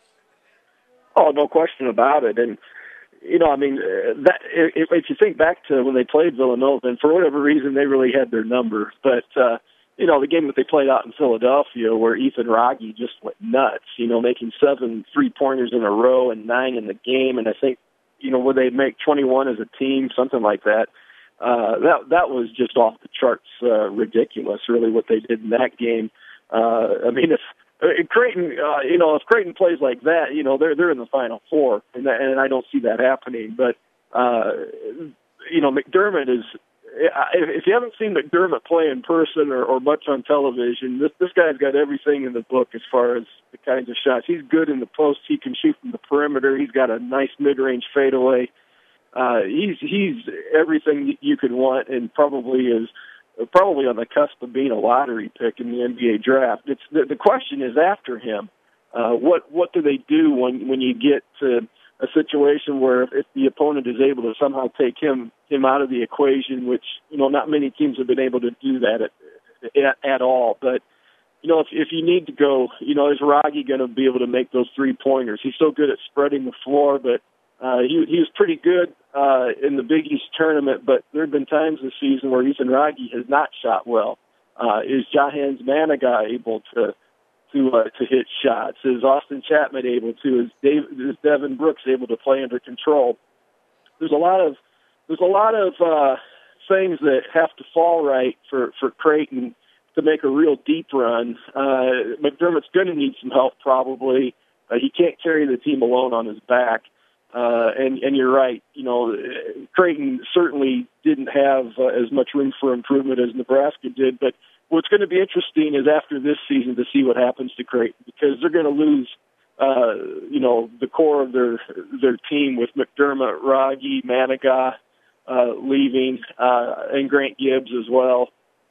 Oh, no question about it. And that if you think back to when they played Villanova, and for whatever reason they really had their number, but the game that they played out in Philadelphia, where Ethan Wragge just went nuts, making 7 3-pointers in a row and 9 in the game, and I think where they make 21 as a team, something like that. That was just off the charts, ridiculous, really, what they did in that game. If Creighton, if Creighton plays like that, they're in the Final Four, and I don't see that happening. But McDermott is. If you haven't seen McDermott play in person or much on television, this guy's got everything in the book as far as the kinds of shots. He's good in the post. He can shoot from the perimeter. He's got a nice mid-range fadeaway. He's everything you could want, and probably on the cusp of being a lottery pick in the NBA draft. It's the question is after him, what do they do when you get to a situation where if the opponent is able to somehow take him out of the equation, which, not many teams have been able to do that at all. But, if you need to go, is Raggi going to be able to make those 3-pointers? He's so good at spreading the floor, but he was pretty good in the Big East tournament, but there have been times this season where Ethan Raggi has not shot well. Is Jahan's Manigat able to hit shots? Is Austin Chapman able to? Is Devin Brooks able to play under control? There's a lot of things that have to fall right for Creighton to make a real deep run. McDermott's going to need some help probably. He can't carry the team alone on his back. And you're right. Creighton certainly didn't have as much room for improvement as Nebraska did. But what's going to be interesting is after this season to see what happens to Creighton, because they're going to lose, the core of their team with McDermott, Raggi, Manigat leaving, and Grant Gibbs as well.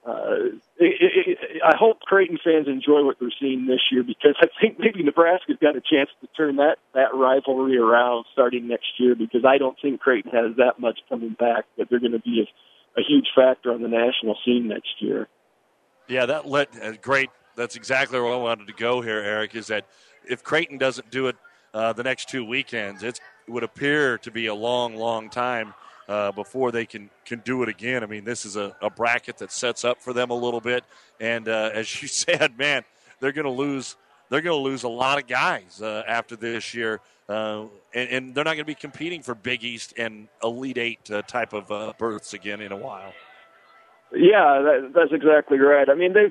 I hope Creighton fans enjoy what they're seeing this year, because I think maybe Nebraska's got a chance to turn that rivalry around starting next year, because I don't think Creighton has that much coming back that they're going to be a huge factor on the national scene next year. Yeah, great. That's exactly where I wanted to go here, Eric, is that if Creighton doesn't do it the next 2 weekends, it would appear to be a long, long time before they can do it again. I mean, this is a bracket that sets up for them a little bit, and as you said, man, they're going to lose a lot of guys after this year, and they're not going to be competing for Big East and Elite Eight type of berths again in a while. Yeah, that's exactly right. I mean,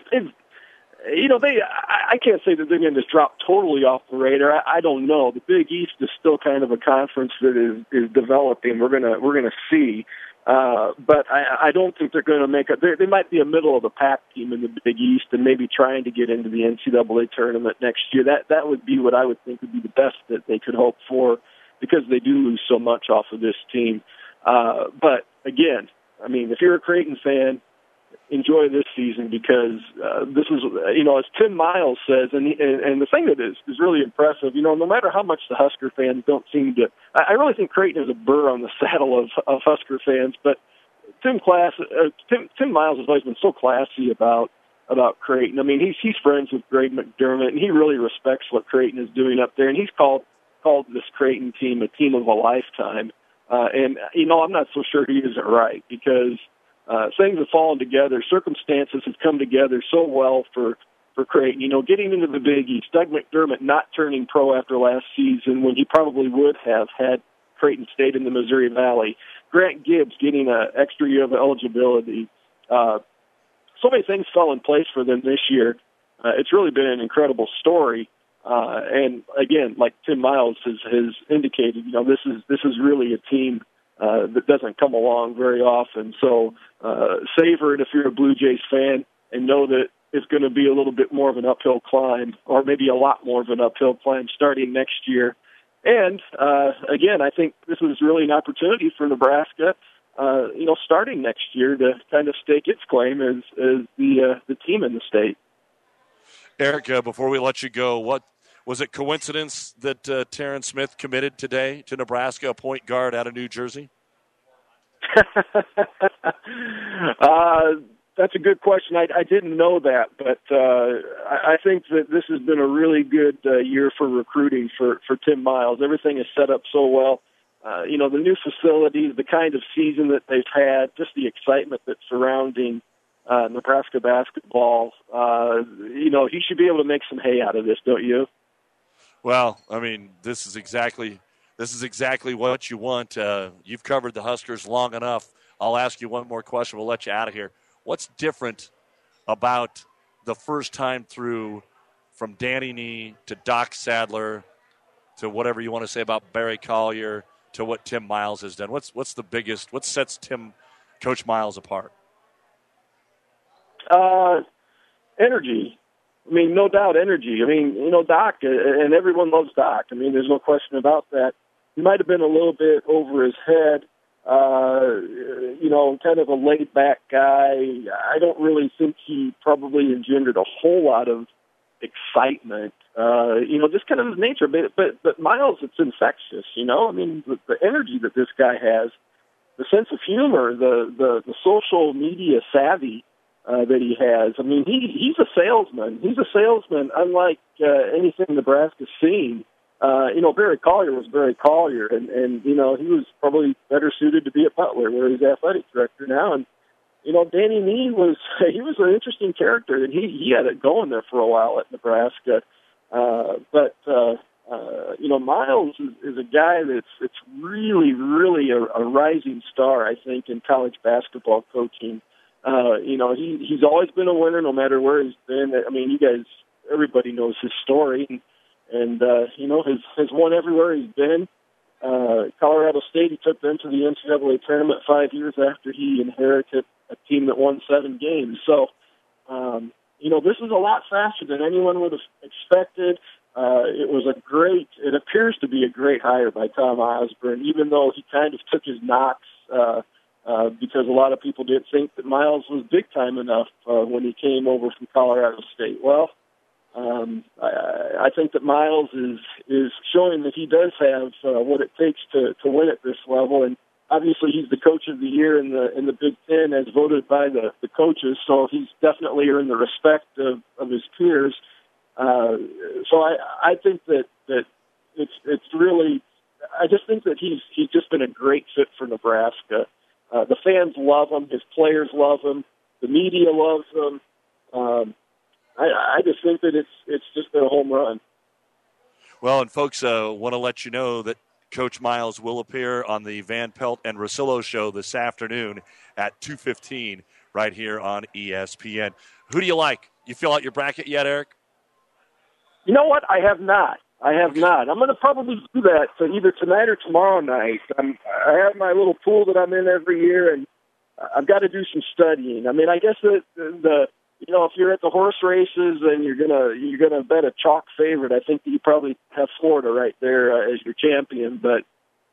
I can't say that they're going to just drop totally off the radar. I don't know. The Big East is still kind of a conference that is developing. We're gonna see, but I don't think they're going to make it. They might be a middle of the pack team in the Big East and maybe trying to get into the NCAA tournament next year. That would be what I would think would be the best that they could hope for, because they do lose so much off of this team. But again, I mean, if you're a Creighton fan, enjoy this season, because this is, as Tim Miles says, and the thing that is really impressive, no matter how much the Husker fans don't seem to, I really think Creighton is a burr on the saddle of Husker fans, but Tim Miles has always been so classy about Creighton. I mean, he's friends with Greg McDermott, and he really respects what Creighton is doing up there, and he's called this Creighton team a team of a lifetime. And I'm not so sure he isn't right, because things have fallen together. Circumstances have come together so well for Creighton. Getting into the Big East, Doug McDermott not turning pro after last season when he probably would have had Creighton stayed in the Missouri Valley. Grant Gibbs getting an extra year of eligibility. So many things fell in place for them this year. It's really been an incredible story. And again, like Tim Miles has indicated, this is really a team that doesn't come along very often. So savor it if you're a Blue Jays fan, and know that it's going to be a little bit more of an uphill climb, or maybe a lot more of an uphill climb starting next year. And again, I think this is really an opportunity for Nebraska, starting next year to kind of stake its claim as the team in the state. Eric, before we let you go, what was it coincidence that Terrence Smith committed today to Nebraska, a point guard out of New Jersey? That's a good question. I didn't know that, but I think that this has been a really good year for recruiting for Tim Miles. Everything is set up so well. The new facilities, the kind of season that they've had, just the excitement that's surrounding Nebraska basketball. He should be able to make some hay out of this, don't you? Well, I mean, this is exactly what you want. You've covered the Huskers long enough. I'll ask you one more question. We'll let you out of here. What's different about the first time through, from Danny Nee to Doc Sadler to whatever you want to say about Barry Collier to what Tim Miles has done? What sets Coach Miles apart? Energy. I mean, no doubt energy. I mean, Doc, and everyone loves Doc. I mean, there's no question about that. He might have been a little bit over his head, kind of a laid-back guy. I don't really think he probably engendered a whole lot of excitement, just kind of his nature. But Miles, it's infectious, I mean, the energy that this guy has, the sense of humor, the social media savvy that he has. I mean, he's a salesman. He's a salesman unlike anything Nebraska's seen. Barry Collier was Barry Collier, and he was probably better suited to be at Butler, where he's athletic director now. And Danny Nee was an interesting character, and he had it going there for a while at Nebraska. But Miles is a guy that's really, really a rising star, I think, in college basketball coaching. He's always been a winner, no matter where he's been. I mean, everybody knows his story, and has won everywhere he's been. Colorado State, he took them to the NCAA tournament 5 years after he inherited a team that won 7 games. So, this is a lot faster than anyone would have expected. It appears to be a great hire by Tom Osborne, even though he kind of took his knocks because a lot of people didn't think that Miles was big time enough when he came over from Colorado State. Well, I think that Miles is showing that he does have what it takes to win at this level, and obviously he's the coach of the year in the Big Ten as voted by the coaches, so he's definitely earned the respect of his peers. So I think that it's really, I just think that he's just been a great fit for Nebraska. The fans love him, his players love him, the media loves him. I just think that it's just been a home run. Well, and folks, want to let you know that Coach Miles will appear on the Van Pelt and Rosillo show this afternoon at 2:15 right here on ESPN. Who do you like? You fill out your bracket yet, Eric? You know what? I have not. I'm going to probably do that either tonight or tomorrow night. I have my little pool that I'm in every year, and I've got to do some studying. I mean, I guess if you're at the horse races and you're gonna bet a chalk favorite, I think that you probably have Florida right there as your champion. But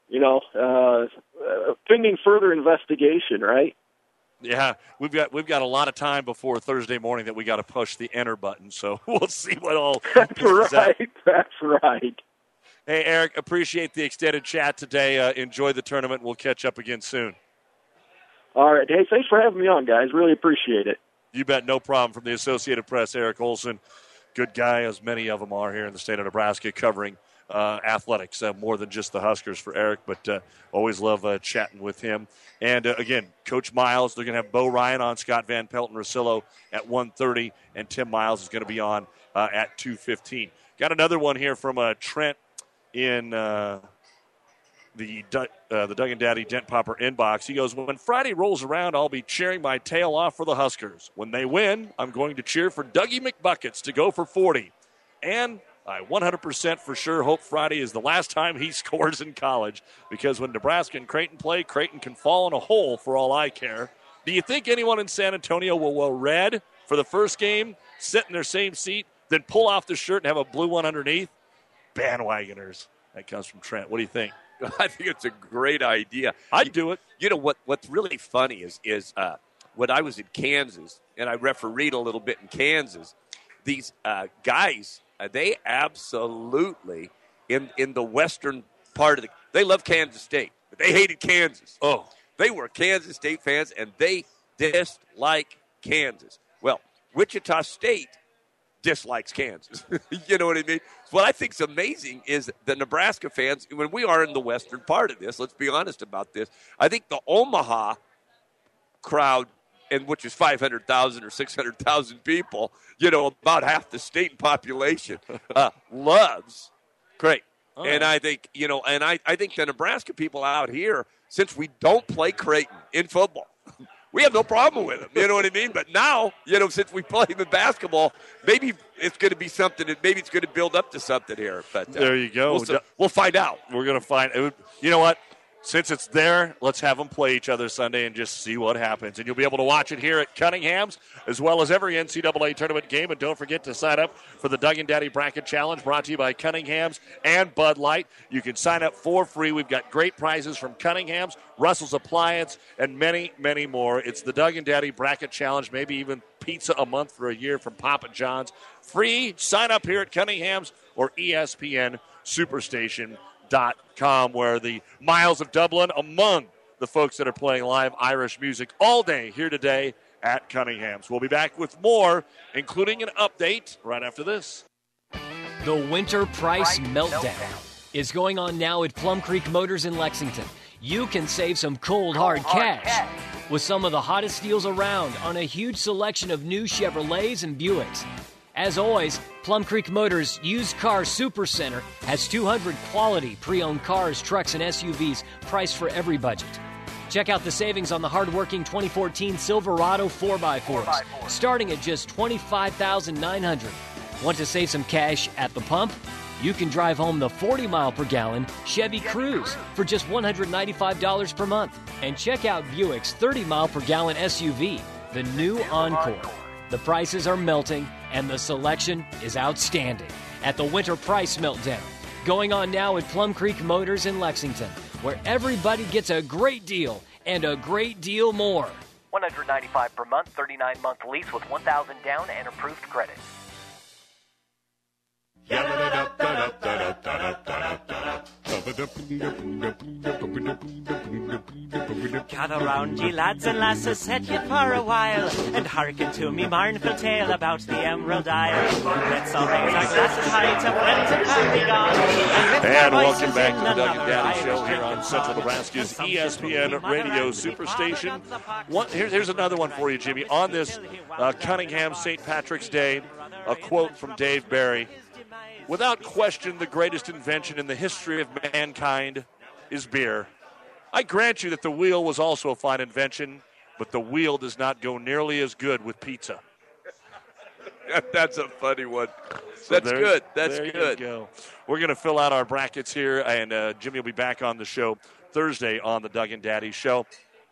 pending further investigation, right? Yeah, we've got a lot of time before Thursday morning that we got to push the enter button. So we'll see what all. That's right. That's right. Hey, Eric, appreciate the extended chat today. Enjoy the tournament. We'll catch up again soon. All right. Hey, thanks for having me on, guys. Really appreciate it. You bet. No problem. From the Associated Press, Eric Olson. Good guy, as many of them are here in the state of Nebraska, covering athletics, more than just the Huskers for Eric, but always love chatting with him. And, again, Coach Miles, they're going to have Bo Ryan on, Scott Van Pelt and Rosillo at 1:30, and Tim Miles is going to be on at 2:15. Got another one here from Trent in the Doug and Daddy Dent Popper inbox. He goes, when Friday rolls around, I'll be cheering my tail off for the Huskers. When they win, I'm going to cheer for Dougie McBuckets to go for 40. And I 100% for sure hope Friday is the last time he scores in college, because when Nebraska and Creighton play, Creighton can fall in a hole for all I care. Do you think anyone in San Antonio will wear red for the first game, sit in their same seat, then pull off the shirt and have a blue one underneath? Bandwagoners. That comes from Trent. What do you think? I think it's a great idea. I'd do it. You know what's really funny is when I was in Kansas and I refereed a little bit in Kansas, these guys, they absolutely in the western part of they love Kansas State, but they hated Kansas. Oh, they were Kansas State fans and they dislike Kansas. Well, Wichita State dislikes Kansas. You know what I mean? What I think is amazing is the Nebraska fans, when we are in the western part of this, let's be honest about this, I think the Omaha crowd, and which is 500,000 or 600,000 people, about half the state population, loves Creighton. Oh. And I think, I think the Nebraska people out here, since we don't play Creighton in football, we have no problem with them. You know what I mean? But now, since we play them in basketball, maybe it's going to be something. Maybe it's going to build up to something here. But there you go. We'll find out. We're going to find. You know what? Since it's there, let's have them play each other Sunday and just see what happens. And you'll be able to watch it here at Cunningham's, as well as every NCAA tournament game. And don't forget to sign up for the Doug and Daddy Bracket Challenge, brought to you by Cunningham's and Bud Light. You can sign up for free. We've got great prizes from Cunningham's, Russell's Appliance, and many, many more. It's the Doug and Daddy Bracket Challenge, maybe even pizza a month for a year from Papa John's. Free. Sign up here at Cunningham's or ESPN Superstation.com, where the Miles of Dublin among the folks that are playing live Irish music all day here today at Cunningham's. We'll be back with more, including an update right after this. The Winter Price Meltdown is going on now at Plum Creek Motors in Lexington. You can save some cold, hard cash with some of the hottest deals around on a huge selection of new Chevrolets and Buicks. As always, Plum Creek Motors Used Car Super Center has 200 quality pre-owned cars, trucks, and SUVs priced for every budget. Check out the savings on the hard-working 2014 Silverado 4x4s, starting at just $25,900. Want to save some cash at the pump? You can drive home the 40-mile-per-gallon Chevy Cruze for just $195 per month. And check out Buick's 30-mile-per-gallon SUV, the new Encore. The prices are melting, and the selection is outstanding at the Winter Price Meltdown, going on now at Plum Creek Motors in Lexington, where everybody gets a great deal and a great deal more. $195 per month, 39-month lease with $1,000 down and approved credit. Gather round, ye lads and lasses, set ye for a while, and hearken to me mournful tale about the Emerald Isle. Let's all raise our glasses high to friends and family gone. And welcome back to the Doug and Daddy Show here on Central Nebraska's ESPN Radio Superstation. Here's another one for you, Jimmy. On this Cunningham St. Patrick's Day, a quote from Dave Barry. Without question, the greatest invention in the history of mankind is beer. I grant you that the wheel was also a fine invention, but the wheel does not go nearly as good with pizza. That's a funny one. That's good. That's good. You go. We're going to fill out our brackets here, and Jimmy will be back on the show Thursday on the Doug and Daddy Show.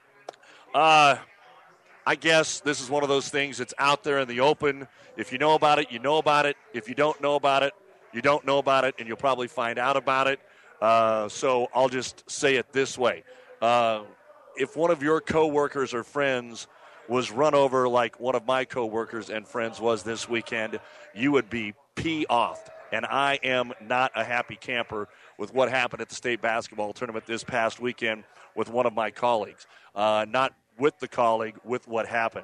I guess this is one of those things that's out there in the open. If you know about it, you know about it. If you don't know about it, you don't know about it, and you'll probably find out about it. So I'll just say it this way. If one of your coworkers or friends was run over like one of my coworkers and friends was this weekend, you would be pee-offed. And I am not a happy camper with what happened at the state basketball tournament this past weekend with one of my colleagues. Not with the colleague, with what happened.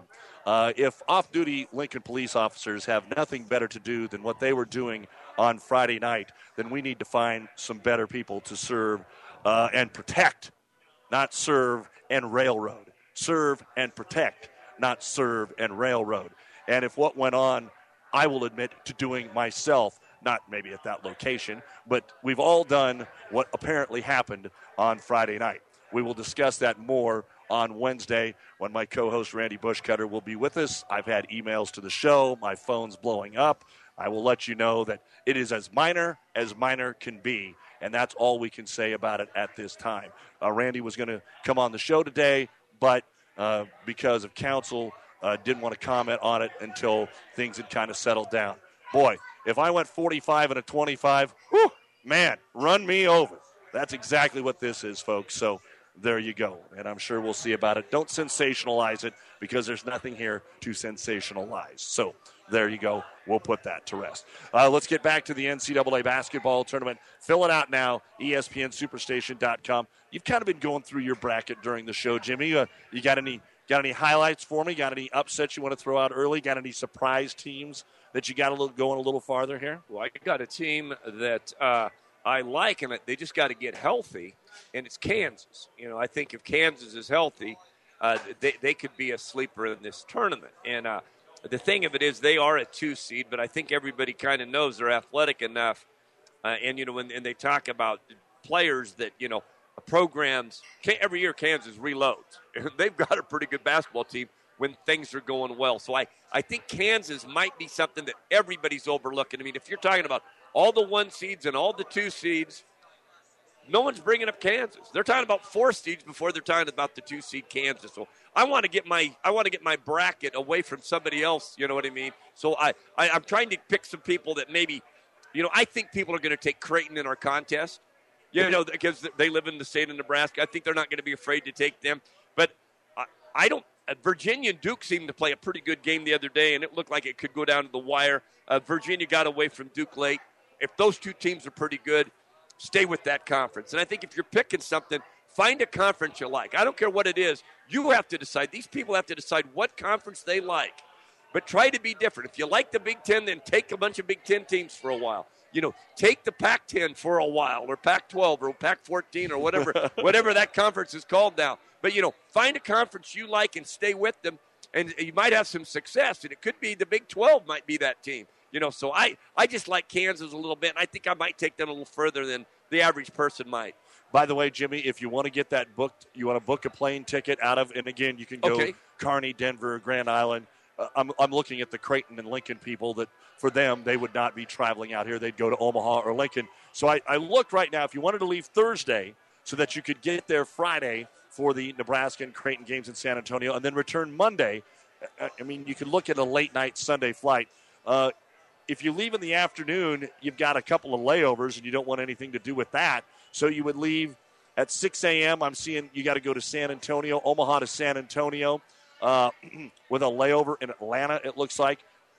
If off-duty Lincoln police officers have nothing better to do than what they were doing on Friday night, then we need to find some better people to serve and protect, not serve and railroad. Serve and protect, not serve and railroad. And if what went on, I will admit to doing myself, not maybe at that location, but we've all done what apparently happened on Friday night. We will discuss that more on Wednesday when my co-host Randy Bushcutter will be with us. I've had emails to the show. My phone's blowing up. I will let you know that it is as minor can be, and that's all we can say about it at this time. Randy was going to come on the show today, but because of counsel, didn't want to comment on it until things had kind of settled down. Boy, if I went 45 and a 25, whew, man, run me over. That's exactly what this is, folks. So there you go, and I'm sure we'll see about it. Don't sensationalize it because there's nothing here to sensationalize. So there you go. We'll put that to rest. Let's get back to the NCAA basketball tournament. Fill it out now, ESPNSuperstation.com. You've kind of been going through your bracket during the show, Jimmy. You got any highlights for me? Got any upsets you want to throw out early? Got any surprise teams that you got going a little farther here? Well, I got a team that I like, and they just got to get healthy, and it's Kansas. You know, I think if Kansas is healthy, they could be a sleeper in this tournament. And the thing of it is they are a 2 seed, but I think everybody kind of knows they're athletic enough. And, you know, when they talk about players that, you know, programs, every year Kansas reloads. They've got a pretty good basketball team when things are going well. So I think Kansas might be something that everybody's overlooking. I mean, if you're talking about all the 1 seeds and all the 2 seeds, no one's bringing up Kansas. They're talking about 4 seeds before they're talking about the 2 seed Kansas. So I want to get my bracket away from somebody else. You know what I mean? So I'm trying to pick some people that maybe, you know, I think people are going to take Creighton in our contest. You know, because they live in the state of Nebraska. I think they're not going to be afraid to take them. But I don't Virginia and Duke seemed to play a pretty good game the other day, and it looked like it could go down to the wire. Virginia got away from Duke late. If those two teams are pretty good, stay with that conference. And I think if you're picking something, find a conference you like. I don't care what it is. You have to decide. These people have to decide what conference they like. But try to be different. If you like the Big Ten, then take a bunch of Big Ten teams for a while. Take the Pac-10 for a while, or Pac-12, or Pac-14, or whatever that conference is called now. But, find a conference you like and stay with them, and you might have some success. And it could be the Big 12 might be that team. So I just like Kansas a little bit, and I think I might take them a little further than the average person might. By the way, Jimmy, if you want to get that booked, you want to book a plane ticket out of, and again, you can go Kearney, Denver, Grand Island. I'm looking at the Creighton and Lincoln people that for them, they would not be traveling out here. They'd go to Omaha or Lincoln. So I looked right now, if you wanted to leave Thursday so that you could get there Friday for the Nebraska and Creighton games in San Antonio and then return Monday, you could look at a late night Sunday flight. If you leave in the afternoon, you've got a couple of layovers and you don't want anything to do with that. So you would leave at 6 a.m. I'm seeing you got to go to San Antonio, Omaha to San Antonio with a layover in Atlanta, it looks like.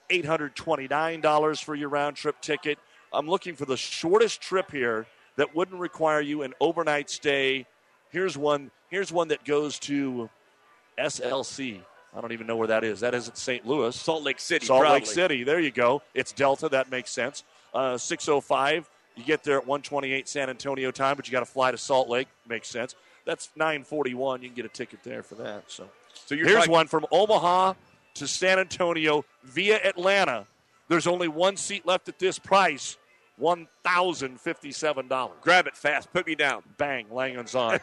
$829 for your round-trip ticket. I'm looking for the shortest trip here that wouldn't require you an overnight stay. Here's one that goes to SLC. I don't even know where that is. That isn't St. Louis. Salt Lake City, Lake City. There you go. It's Delta. That makes sense. 6:05. You get there at 1:28 San Antonio time, but you got to fly to Salt Lake. Makes sense. That's 9:41. You can get a ticket there for that. So here's one from Omaha to San Antonio via Atlanta. There's only one seat left at this price. $1,057. Grab it fast. Put me down. Bang. Langan's on.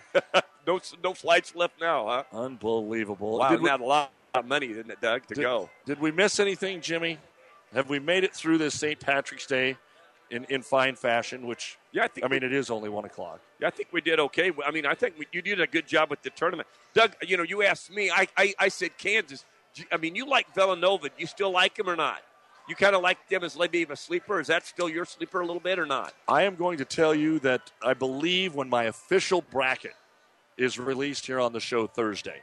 No flights left now, huh? Unbelievable. Wow, we had a lot of money, didn't it, Doug, to go? Did we miss anything, Jimmy? Have we made it through this St. Patrick's Day in fine fashion, which, it is only 1 o'clock. Yeah, I think we did okay. I think you did a good job with the tournament. Doug, you asked me. I said Kansas. You like Villanova. Do you still like them or not? You kind of like them as maybe a sleeper? Is that still your sleeper a little bit or not? I am going to tell you that I believe when my official bracket is released here on the show Thursday,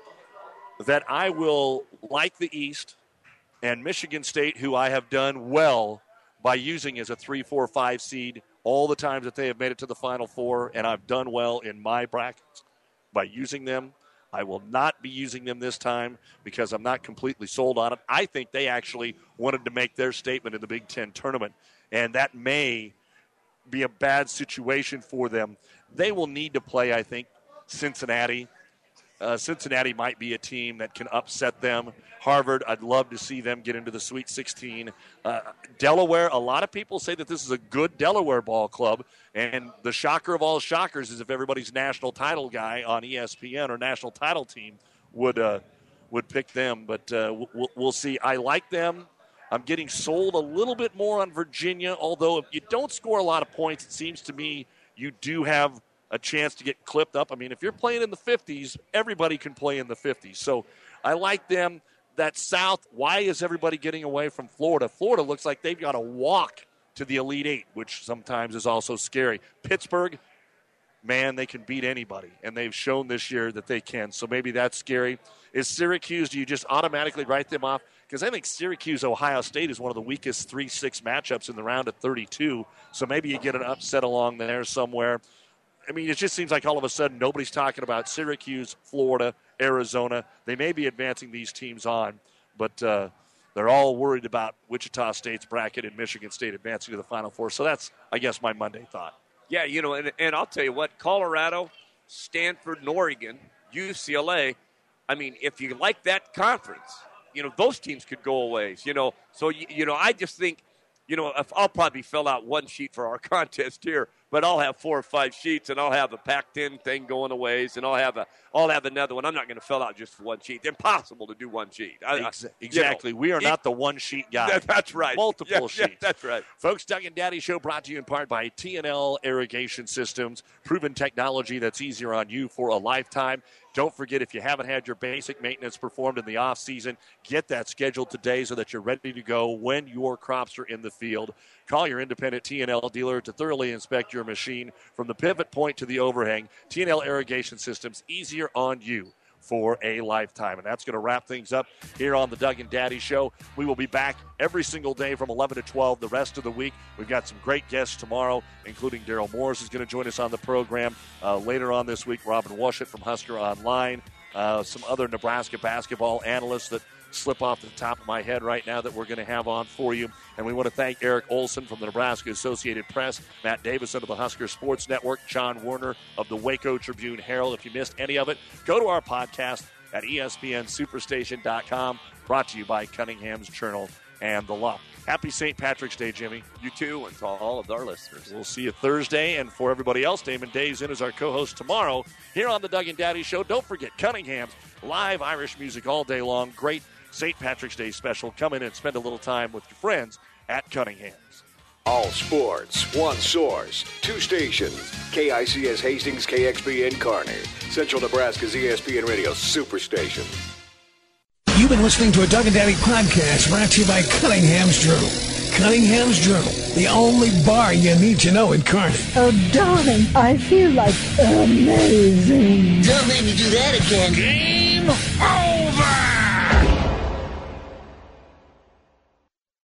that I will like the East and Michigan State, who I have done well by using as a 3, 4, 5 seed all the times that they have made it to the Final Four, and I've done well in my brackets by using them. I will not be using them this time because I'm not completely sold on it. I think they actually wanted to make their statement in the Big Ten tournament, and that may be a bad situation for them. They will need to play, I think, Cincinnati. Cincinnati might be a team that can upset them. Harvard, I'd love to see them get into the Sweet 16. Delaware, a lot of people say that this is a good Delaware ball club, and the shocker of all shockers is if everybody's national title guy on ESPN or national title team would pick them, but we'll see. I like them. I'm getting sold a little bit more on Virginia, although if you don't score a lot of points, it seems to me you do have a chance to get clipped up. If you're playing in the 50s, everybody can play in the 50s. So I like them. That South, why is everybody getting away from Florida? Florida looks like they've got to walk to the Elite Eight, which sometimes is also scary. Pittsburgh, man, they can beat anybody, and they've shown this year that they can. So maybe that's scary. Is Syracuse, do you just automatically write them off? Because I think Syracuse-Ohio State is one of the weakest 3-6 matchups in the round of 32. So maybe you get an upset along there somewhere. It just seems like all of a sudden nobody's talking about Syracuse, Florida, Arizona. They may be advancing these teams on, but they're all worried about Wichita State's bracket and Michigan State advancing to the Final Four. So that's, I guess, my Monday thought. Yeah, and I'll tell you what, Colorado, Stanford, and Oregon, UCLA, if you like that conference, those teams could go a ways, So, I just think, if I'll probably fill out one sheet for our contest here, but I'll have 4 or 5 sheets, and I'll have a Pac-10 thing going a ways, and I'll have another one. I'm not going to fill out just one sheet. It's impossible to do one sheet. Exactly. We are not the one-sheet guy. That's right. Multiple sheets. Yeah, that's right. Folks, Doug and Daddy Show brought to you in part by T&L Irrigation Systems. Proven technology that's easier on you for a lifetime. Don't forget, if you haven't had your basic maintenance performed in the off-season, get that scheduled today so that you're ready to go when your crops are in the field. Call your independent T&L dealer to thoroughly inspect your machine from the pivot point to the overhang. T&L Irrigation Systems, easier on you for a lifetime. And that's going to wrap things up here on the Doug and Daddy Show. We will be back every single day from 11 to 12 the rest of the week. We've got some great guests tomorrow, including Daryl Morris is going to join us on the program. Later on this week, Robin Washut from Husker Online. Some other Nebraska basketball analysts that slip off the top of my head right now that we're going to have on for you. And we want to thank Eric Olson from the Nebraska Associated Press, Matt Davison of the Husker Sports Network, John Werner of the Waco Tribune Herald. If you missed any of it, go to our podcast at ESPNSuperstation.com, brought to you by Cunningham's Journal and The Law. Happy St. Patrick's Day, Jimmy. You too, and to all of our listeners. We'll see you Thursday, and for everybody else, Damon Days in as our co-host tomorrow here on the Doug and Daddy Show. Don't forget Cunningham's live Irish music all day long. Great St. Patrick's Day special. Come in and spend a little time with your friends at Cunningham's. All sports, one source, two stations. KICS Hastings, KXPN Kearney. Central Nebraska's ESPN Radio Superstation. You've been listening to a Doug and Daddy podcast brought to you by Cunningham's Journal. Cunningham's Journal, the only bar you need to know in Kearney. Oh, darling, I feel like amazing. Don't make me do that again. Game